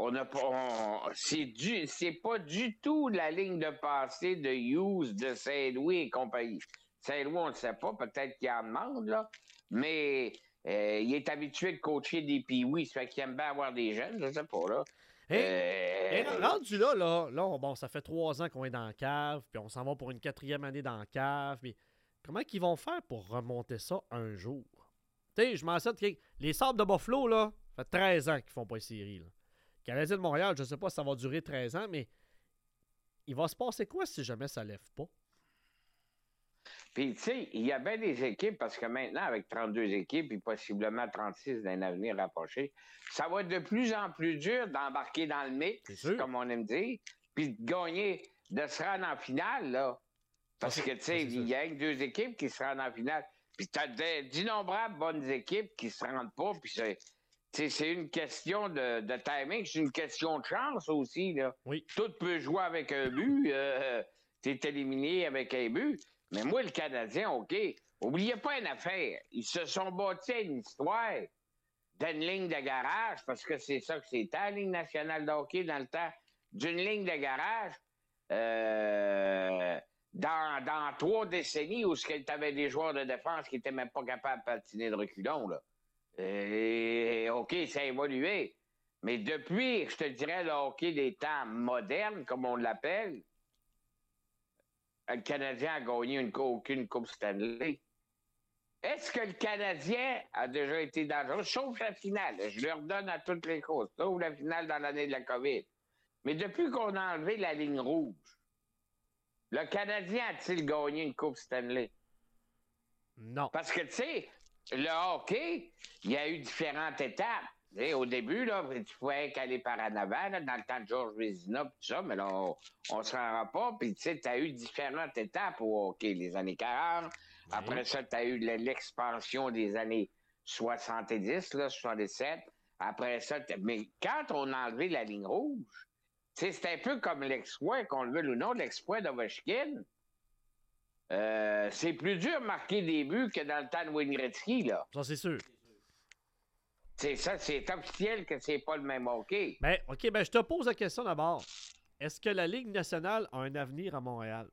c'est pas du tout la ligne de passée de Hughes, de Saint-Louis et compagnie. Saint-Louis, on ne sait pas, peut-être qu'il en demande, là, mais il est habitué de coacher des pee-wees, ça fait qu'il aime bien avoir des jeunes, je sais pas, là. Rendu là, bon, ça fait 3 ans qu'on est dans la cave, puis on s'en va pour une 4e année dans la cave, puis comment qu'ils vont faire pour remonter ça un jour? Tu sais, je m'en sers de... Les Sables de Buffalo, là, ça fait 13 ans qu'ils font pas une série, là. Canadien de Montréal, je ne sais pas si ça va durer 13 ans, mais il va se passer quoi si jamais ça ne lève pas? Puis, tu sais, il y a bien des équipes, parce que maintenant, avec 32 équipes et possiblement 36 dans un avenir rapproché, ça va être de plus en plus dur d'embarquer dans le mix, comme on aime dire, puis de gagner, de se rendre en finale, là. Parce que, tu sais, il y a que 2 équipes qui se rendent en finale. Puis, tu as d'innombrables bonnes équipes qui se rendent pas, puis c'est une question de timing, c'est une question de chance aussi. Là. Oui. Tout peut jouer avec un but. T'es éliminé avec un but. Mais moi, le Canadien, OK, oubliez pas une affaire. Ils se sont bâtis à une histoire d'une ligne de garage, parce que c'est ça que c'était, la Ligue nationale de hockey dans le temps, d'une ligne de garage dans 3 décennies où tu avais des joueurs de défense qui n'étaient même pas capables de patiner de reculons. Là. OK, ça a évolué. Mais depuis, je te dirais, le hockey des temps modernes, comme on l'appelle, le Canadien a gagné aucune Coupe Stanley. Est-ce que le Canadien a déjà été dangereux? Sauf la finale. Je le redonne à toutes les causes. Sauf la finale dans l'année de la COVID. Mais depuis qu'on a enlevé la ligne rouge, le Canadien a-t-il gagné une Coupe Stanley? Non. Parce que, tu sais, le hockey, il y a eu différentes étapes. T'sais, au début, là, tu pouvais aller par en avant, là, dans le temps de Georges Vézina, tout ça, mais là, on se rendra pas. Puis, tu sais, tu as eu différentes étapes au hockey, les années 40. Oui. Après ça, tu as eu l'expansion des années 70, là, 77. Après ça, mais quand on a enlevé la ligne rouge, tu sais, c'est un peu comme l'exploit, qu'on le veuille ou non, l'exploit d'Ovechkin. C'est plus dur de marquer des buts que dans le temps de Wayne Gretzky, là. Ça, c'est sûr. C'est ça, c'est officiel que c'est pas le même hockey. Ben, OK, je te pose la question d'abord. Est-ce que la Ligue nationale a un avenir à Montréal?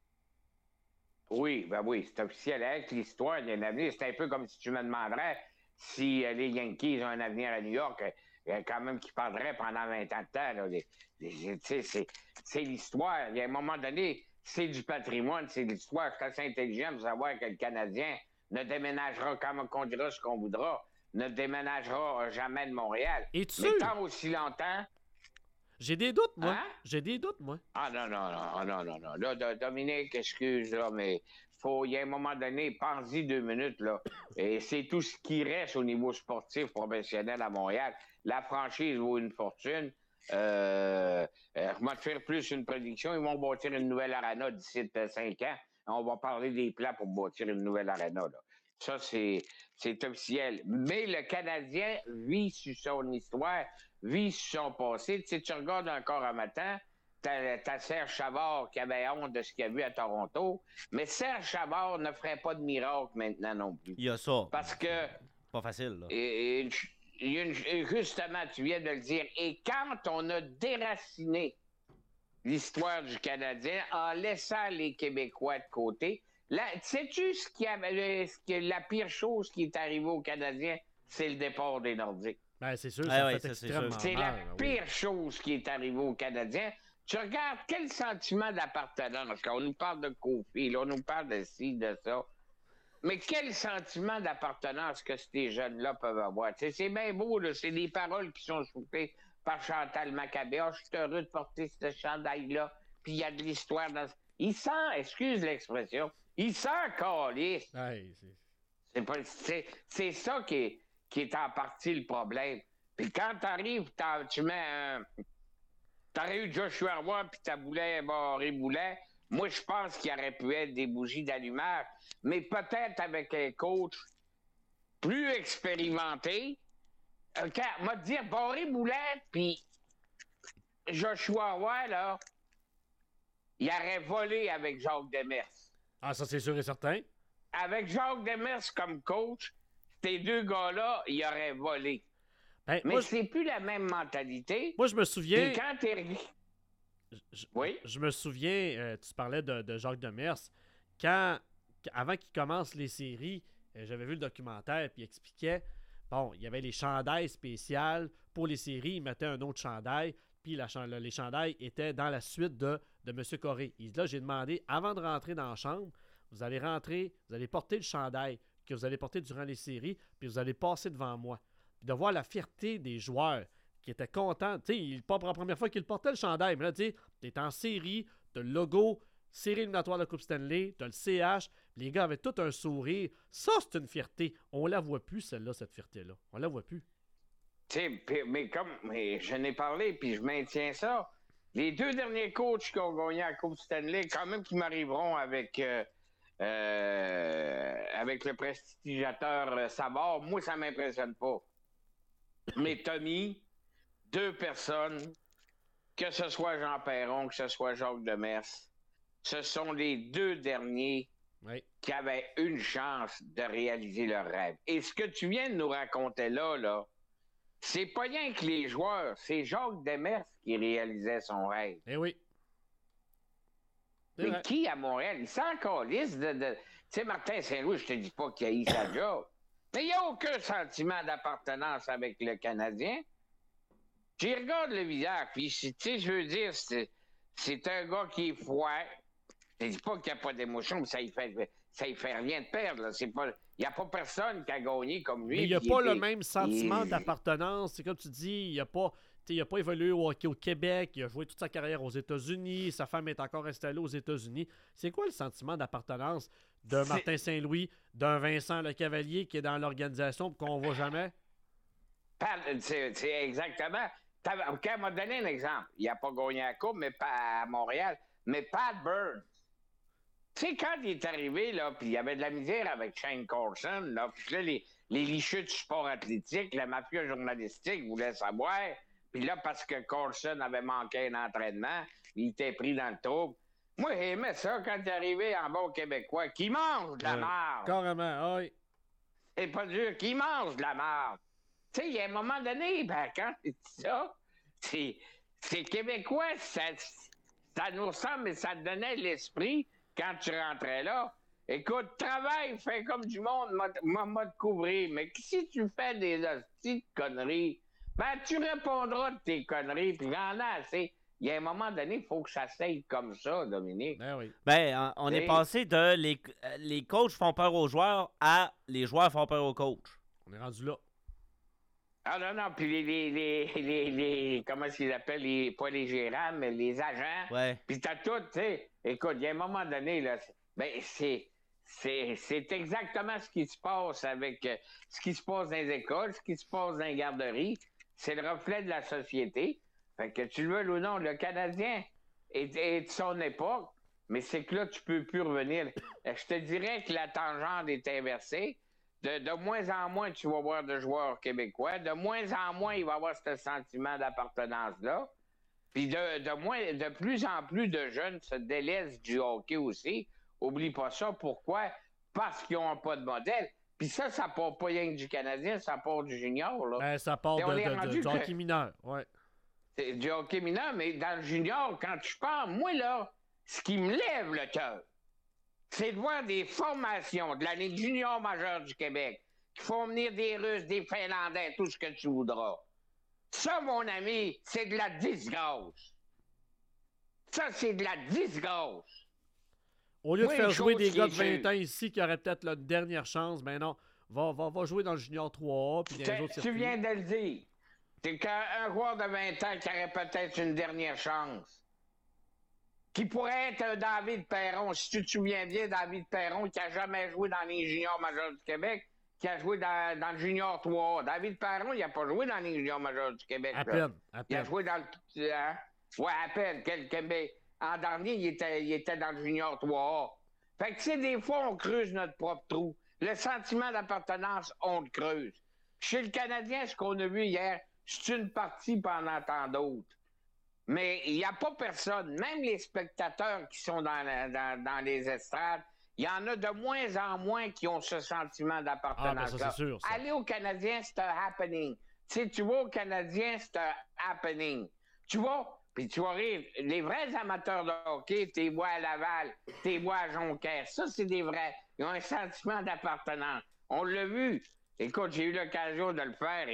Oui, c'est officiel. Avec l'histoire, il y a un avenir. C'est un peu comme si tu me demanderais si les Yankees ont un avenir à New York. Quand même qui parlerait pendant 20 ans de temps. Là. C'est l'histoire. Il y a un moment donné, c'est du patrimoine, c'est de l'histoire. C'est assez intelligent de savoir que le Canadien ne déménagera comme on dira ce qu'on voudra. Ne déménagera jamais de Montréal. Es-tu mais tant aussi longtemps... J'ai des doutes, moi. Hein? J'ai des doutes, moi. Ah non. Là, Dominique, excuse, là, mais il y a un moment donné, pense-y 2 minutes, là. Et c'est tout ce qui reste au niveau sportif professionnel à Montréal. La franchise vaut une fortune. On va te faire plus une prédiction. Ils vont bâtir une nouvelle arena d'ici 5 ans. On va parler des plans pour bâtir une nouvelle arena, là. Ça, c'est officiel. Mais le Canadien vit sur son histoire, vit sur son passé. Tu sais, tu regardes encore un matin, t'as Serge Chavard qui avait honte de ce qu'il a vu à Toronto, mais Serge Chavard ne ferait pas de miracle maintenant non plus. Il y a ça. Parce que... Pas facile, là. Et justement, tu viens de le dire. Et quand on a déraciné l'histoire du Canadien en laissant les Québécois de côté... Sais-tu la pire chose qui est arrivée aux Canadiens? C'est le départ des Nordiques. Ben, c'est sûr, ça fait extrêmement mal. C'est la pire chose qui est arrivée aux Canadiens. Tu regardes quel sentiment d'appartenance. Parce qu'on nous parle de Kofi, là, on nous parle de ci, de ça. Mais quel sentiment d'appartenance que ces jeunes-là peuvent avoir? T'sais, c'est bien beau, là, c'est des paroles qui sont chauffées par Chantal Maccabé. Oh, je suis heureux de porter ce chandail-là. Puis il y a de l'histoire dans... Il sent, excuse l'expression, il sent calisse. C'est ça qui est en partie le problème. Puis quand t'arrives, tu mets t'aurais eu Joshua Roy puis t'as Barré Boulet. Moi, je pense qu'il aurait pu être des bougies d'allumage. Mais peut-être avec un coach plus expérimenté. Moi, te dire, Barré Boulet puis Joshua Roy, là, il aurait volé avec Jacques Demers. Ah, ça, c'est sûr et certain. Avec Jacques Demers comme coach, ces 2 gars-là, ils auraient volé. Ben, mais c'est plus la même mentalité. Moi, je me souviens... Et quand t'es... Oui? Je me souviens, tu parlais de Jacques Demers. Avant qu'il commence les séries, j'avais vu le documentaire, puis il expliquait, il y avait les chandails spéciales pour les séries, il mettait un autre chandail, puis les chandails étaient dans la suite de M. Corré. Là, j'ai demandé, avant de rentrer dans la chambre, vous allez rentrer, vous allez porter le chandail que vous allez porter durant les séries, puis vous allez passer devant moi. Puis de voir la fierté des joueurs qui étaient contents. Tu sais, pas pour la première fois qu'ils portaient le chandail, mais là, tu sais, t'es en série, t'as le logo, série éliminatoire de la Coupe Stanley, t'as le CH, les gars avaient tout un sourire. Ça, c'est une fierté. On la voit plus, celle-là, cette fierté-là. On la voit plus. Mais je n'ai parlé, puis je maintiens ça. Les 2 derniers coachs qui ont gagné la Coupe Stanley, quand même qui m'arriveront avec le prestigiateur Savard, moi, ça m'impressionne pas. Mais Tommy, 2 personnes, que ce soit Jean Perron, que ce soit Jacques Demers, ce sont les 2 derniers qui avaient une chance de réaliser leur rêve. Et ce que tu viens de nous raconter là, c'est pas rien que les joueurs, c'est Jacques Demers qui réalisait son rêve. Eh oui. Mais qui à Montréal? Il s'en calisse de... Tu sais, Martin Saint-Louis, je te dis pas qu'il a eu sa job. Mais il n'y a aucun sentiment d'appartenance avec le Canadien. Tu regardes le visage, puis tu sais, je veux dire, c'est un gars qui est froid. Je dis pas qu'il n'y a pas d'émotion, mais ça y fait rien de perdre. Il n'y a pas personne qui a gagné comme lui. Mais il n'y a pas le même sentiment d'appartenance. C'est comme tu dis, il n'a pas évolué au hockey au Québec, il a joué toute sa carrière aux États-Unis, sa femme est encore installée aux États-Unis. C'est quoi le sentiment d'appartenance d'un Martin Saint-Louis, d'un Vincent Lecavalier qui est dans l'organisation et qu'on ne voit jamais? C'est exactement. OK, m'a donné un exemple. Il n'a pas gagné la Coupe, mais pas à Montréal. Mais Pat Burns. Tu sais, quand il est arrivé, là, puis il y avait de la misère avec Shane Carlson, là, puis là, les licheux du sport athlétique, la mafia journalistique voulait savoir. Puis là, parce que Carlson avait manqué un entraînement, il était pris dans le trouble. Moi, j'aimais ça quand il est arrivé en bon Québécois, qui mange de la marde. Carrément, oui. C'est pas dur, qui mange de la marde. Tu sais, il y a un moment donné, quand tu dis ça, c'est Québécois, ça nous ressemble, mais ça te donnait l'esprit quand tu rentrais là. Écoute, travaille, fais comme du monde, m'a te couvrir. Mais si tu fais des petites conneries, tu répondras de tes conneries, puis il y en a assez. Il y a un moment donné, il faut que ça s'aille comme ça, Dominique. On est passé de les coachs font peur aux joueurs à les joueurs font peur aux coachs. On est rendu là. Ah non, puis les comment ils appellent, pas les gérants, mais les agents. Ouais. Puis t'as tout, tu sais. Écoute, il y a un moment donné, là, c'est exactement ce qui se passe avec ce qui se passe dans les écoles, ce qui se passe dans les garderies. C'est le reflet de la société. Fait que tu le veux ou non, le Canadien est de son époque, mais c'est que là, tu peux plus revenir. Je te dirais que la tangente est inversée. De moins en moins, tu vas voir de joueurs québécois. De moins en moins, il va y avoir ce sentiment d'appartenance-là. Puis de plus en plus de jeunes se délaissent du hockey aussi. Oublie pas ça. Pourquoi? Parce qu'ils n'ont pas de modèle. Puis ça part pas rien que du Canadien, ça part du junior. Là. Ça part du hockey mineur, ouais. C'est du hockey mineur, mais dans le junior, quand tu pars, moi, là, ce qui me lève le cœur, c'est de voir des formations de la Ligue junior majeure du Québec qui font venir des Russes, des Finlandais, tout ce que tu voudras. Ça, mon ami, c'est de la disgrâce. Ça, c'est de la disgrâce. Au lieu de faire jouer des gars de 20 ans ici qui auraient peut-être la dernière chance, ben non, va jouer dans le junior 3A puis dans les autres circuits. Tu viens de le dire. C'est qu'un joueur de 20 ans qui aurait peut-être une dernière chance. Qui pourrait être un David Perron, si tu te souviens bien, David Perron, qui n'a jamais joué dans les juniors majeurs du Québec, qui a joué dans le junior 3A. David Perron, il n'a pas joué dans les juniors majeurs du Québec. À peine. Il a joué dans le... Ouais, à peine. En dernier, il était dans le junior 3A. Fait que, tu sais, des fois, on creuse notre propre trou. Le sentiment d'appartenance, on le creuse. Chez le Canadien, ce qu'on a vu hier, c'est une partie pendant tant d'autres. Mais il n'y a pas personne, même les spectateurs qui sont dans les estrades, il y en a de moins en moins qui ont ce sentiment d'appartenance. Ça, c'est sûr, ça. Aller au Canadien, c'est un happening. Tu vois, au Canadien, c'est un happening. Tu vois, puis tu vas rire, les vrais amateurs de hockey, t'es vois à Laval, t'es vois à Jonquière, ça, c'est des vrais. Ils ont un sentiment d'appartenance. On l'a vu. Écoute, j'ai eu l'occasion de le faire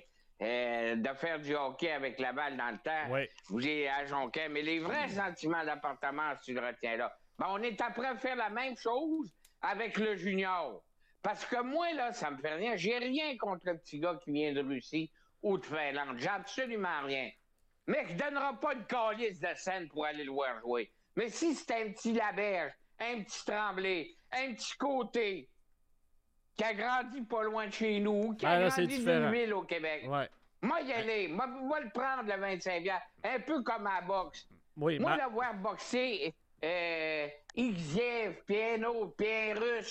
de faire du hockey avec Laval dans le temps. Oui. Vous êtes à Jonquière. Mais les vrais sentiments d'appartenance, tu le retiens là. On est après à faire la même chose avec le junior. Parce que moi, là, ça me fait rien. J'ai rien contre le petit gars qui vient de Russie ou de Finlande. J'ai absolument rien. Mais je ne donnerai pas une calice de scène pour aller le voir jouer. Mais si c'est un petit Laberge, un petit Tremblay, un petit Côté, qui a grandi pas loin de chez nous, qui a grandi d'une ville au Québec. Ouais. Moi, y aller. Moi, le prendre, le 25$. Un peu comme à la boxe. Oui, moi, le voir boxer Xiev, puis un autre, puis un Russe,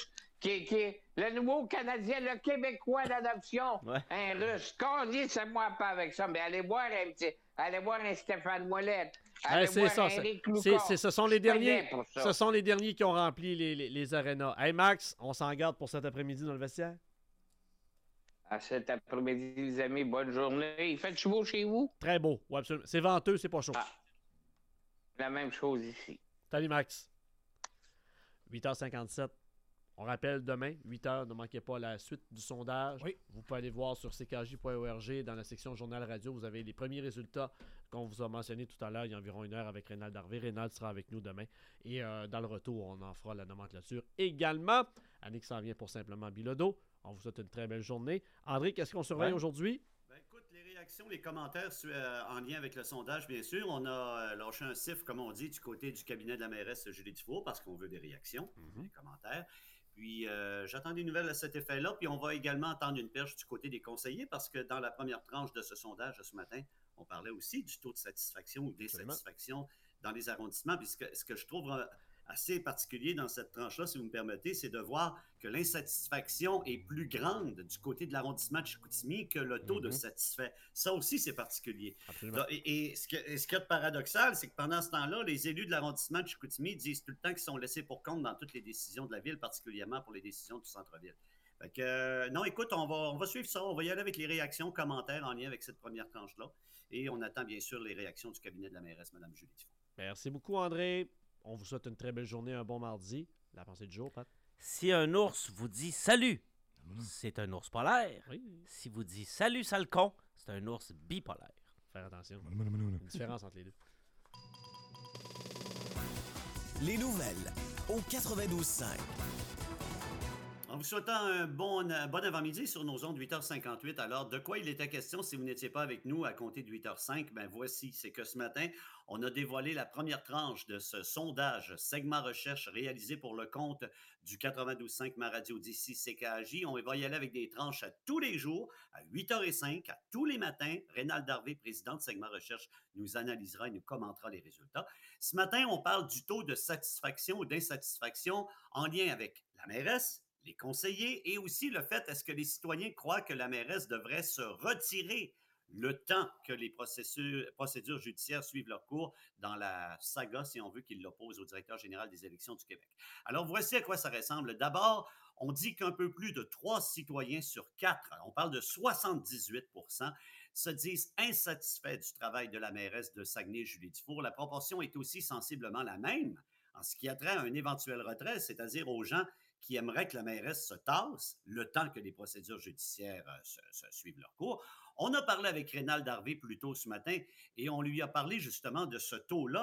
qui est le nouveau Canadien, le Québécois d'adoption. Un Russe. Connaissez-moi pas avec ça, mais allez voir un Stéphane Ouellette. Allez c'est voir ça. un Éric Ce Lucas. sont les Je connais derniers. pour ça. Ce sont les derniers qui ont rempli les arénas. Hey Max, on s'en garde pour cet après-midi dans le vestiaire? À cet après-midi, les amis, bonne journée. Il fait beau chez vous? Très beau, oui, absolument. C'est venteux, c'est pas chaud. La même chose ici. Salut Max. 8h57. On rappelle demain, 8h, ne manquez pas la suite du sondage. Oui. Vous pouvez aller voir sur ckj.org dans la section Journal Radio. Vous avez les premiers résultats qu'on vous a mentionnés tout à l'heure, il y a environ 1 heure avec Rénal Darvé. Rénal sera avec nous demain. Et dans le retour, on en fera la nomenclature également. Annick s'en vient pour Simplement Bilodeau. On vous souhaite une très belle journée. André, qu'est-ce qu'on surveille aujourd'hui? Ben, écoute, les réactions, les commentaires en lien avec le sondage, bien sûr. On a lâché un siffle, comme on dit, du côté du cabinet de la mairesse Julie Dufour, parce qu'on veut des réactions, des commentaires. Puis, j'attends des nouvelles à cet effet-là. Puis, on va également entendre une perche du côté des conseillers, parce que dans la première tranche de ce sondage de ce matin, on parlait aussi du taux de satisfaction ou d'insatisfaction dans les arrondissements. Puis, ce que je trouve assez particulier dans cette tranche-là, si vous me permettez, c'est de voir que l'insatisfaction est plus grande du côté de l'arrondissement de Chicoutimi que le taux de satisfait. Ça aussi, c'est particulier. Et ce qu'il y a de paradoxal, c'est que pendant ce temps-là, les élus de l'arrondissement de Chicoutimi disent tout le temps qu'ils sont laissés pour compte dans toutes les décisions de la ville, particulièrement pour les décisions du centre-ville. Fait que, non, écoute, on va suivre ça. On va y aller avec les réactions, commentaires en lien avec cette première tranche-là. Et on attend bien sûr les réactions du cabinet de la mairesse, Mme Julie Dufour. Merci beaucoup, André. On vous souhaite une très belle journée, un bon mardi. La pensée du jour, Pat? Si un ours vous dit salut, c'est un ours polaire. Si vous dit salut, sale con, c'est un ours bipolaire. Faire attention. Une différence entre les deux. Les nouvelles au 92.5. En vous souhaitant un bon avant-midi sur nos ondes 8h58. Alors, de quoi il était question si vous n'étiez pas avec nous à compter de 8h05? Ben voici, c'est que ce matin, on a dévoilé la première tranche de ce sondage segment recherche réalisé pour le compte du 92.5 Ma Radio d'ici CKJ. On va y aller avec des tranches à tous les jours, à 8h05, à tous les matins. Rénal Darvé, président de segment recherche, nous analysera et nous commentera les résultats. Ce matin, on parle du taux de satisfaction ou d'insatisfaction en lien avec la mairesse, les conseillers et aussi le fait, est-ce que les citoyens croient que la mairesse devrait se retirer le temps que les procédures judiciaires suivent leur cours dans la saga, si on veut, qu'il l'oppose au directeur général des élections du Québec. Alors, voici à quoi ça ressemble. D'abord, on dit qu'un peu plus de 3 citoyens sur 4, on parle de 78%, se disent insatisfaits du travail de la mairesse de Saguenay, Julie Dufour. La proportion est aussi sensiblement la même en ce qui a trait à un éventuel retrait, c'est-à-dire aux gens qui aimeraient que la mairesse se tasse le temps que les procédures judiciaires suivent leur cours. On a parlé avec Rénal Darvé plus tôt ce matin et on lui a parlé justement de ce taux-là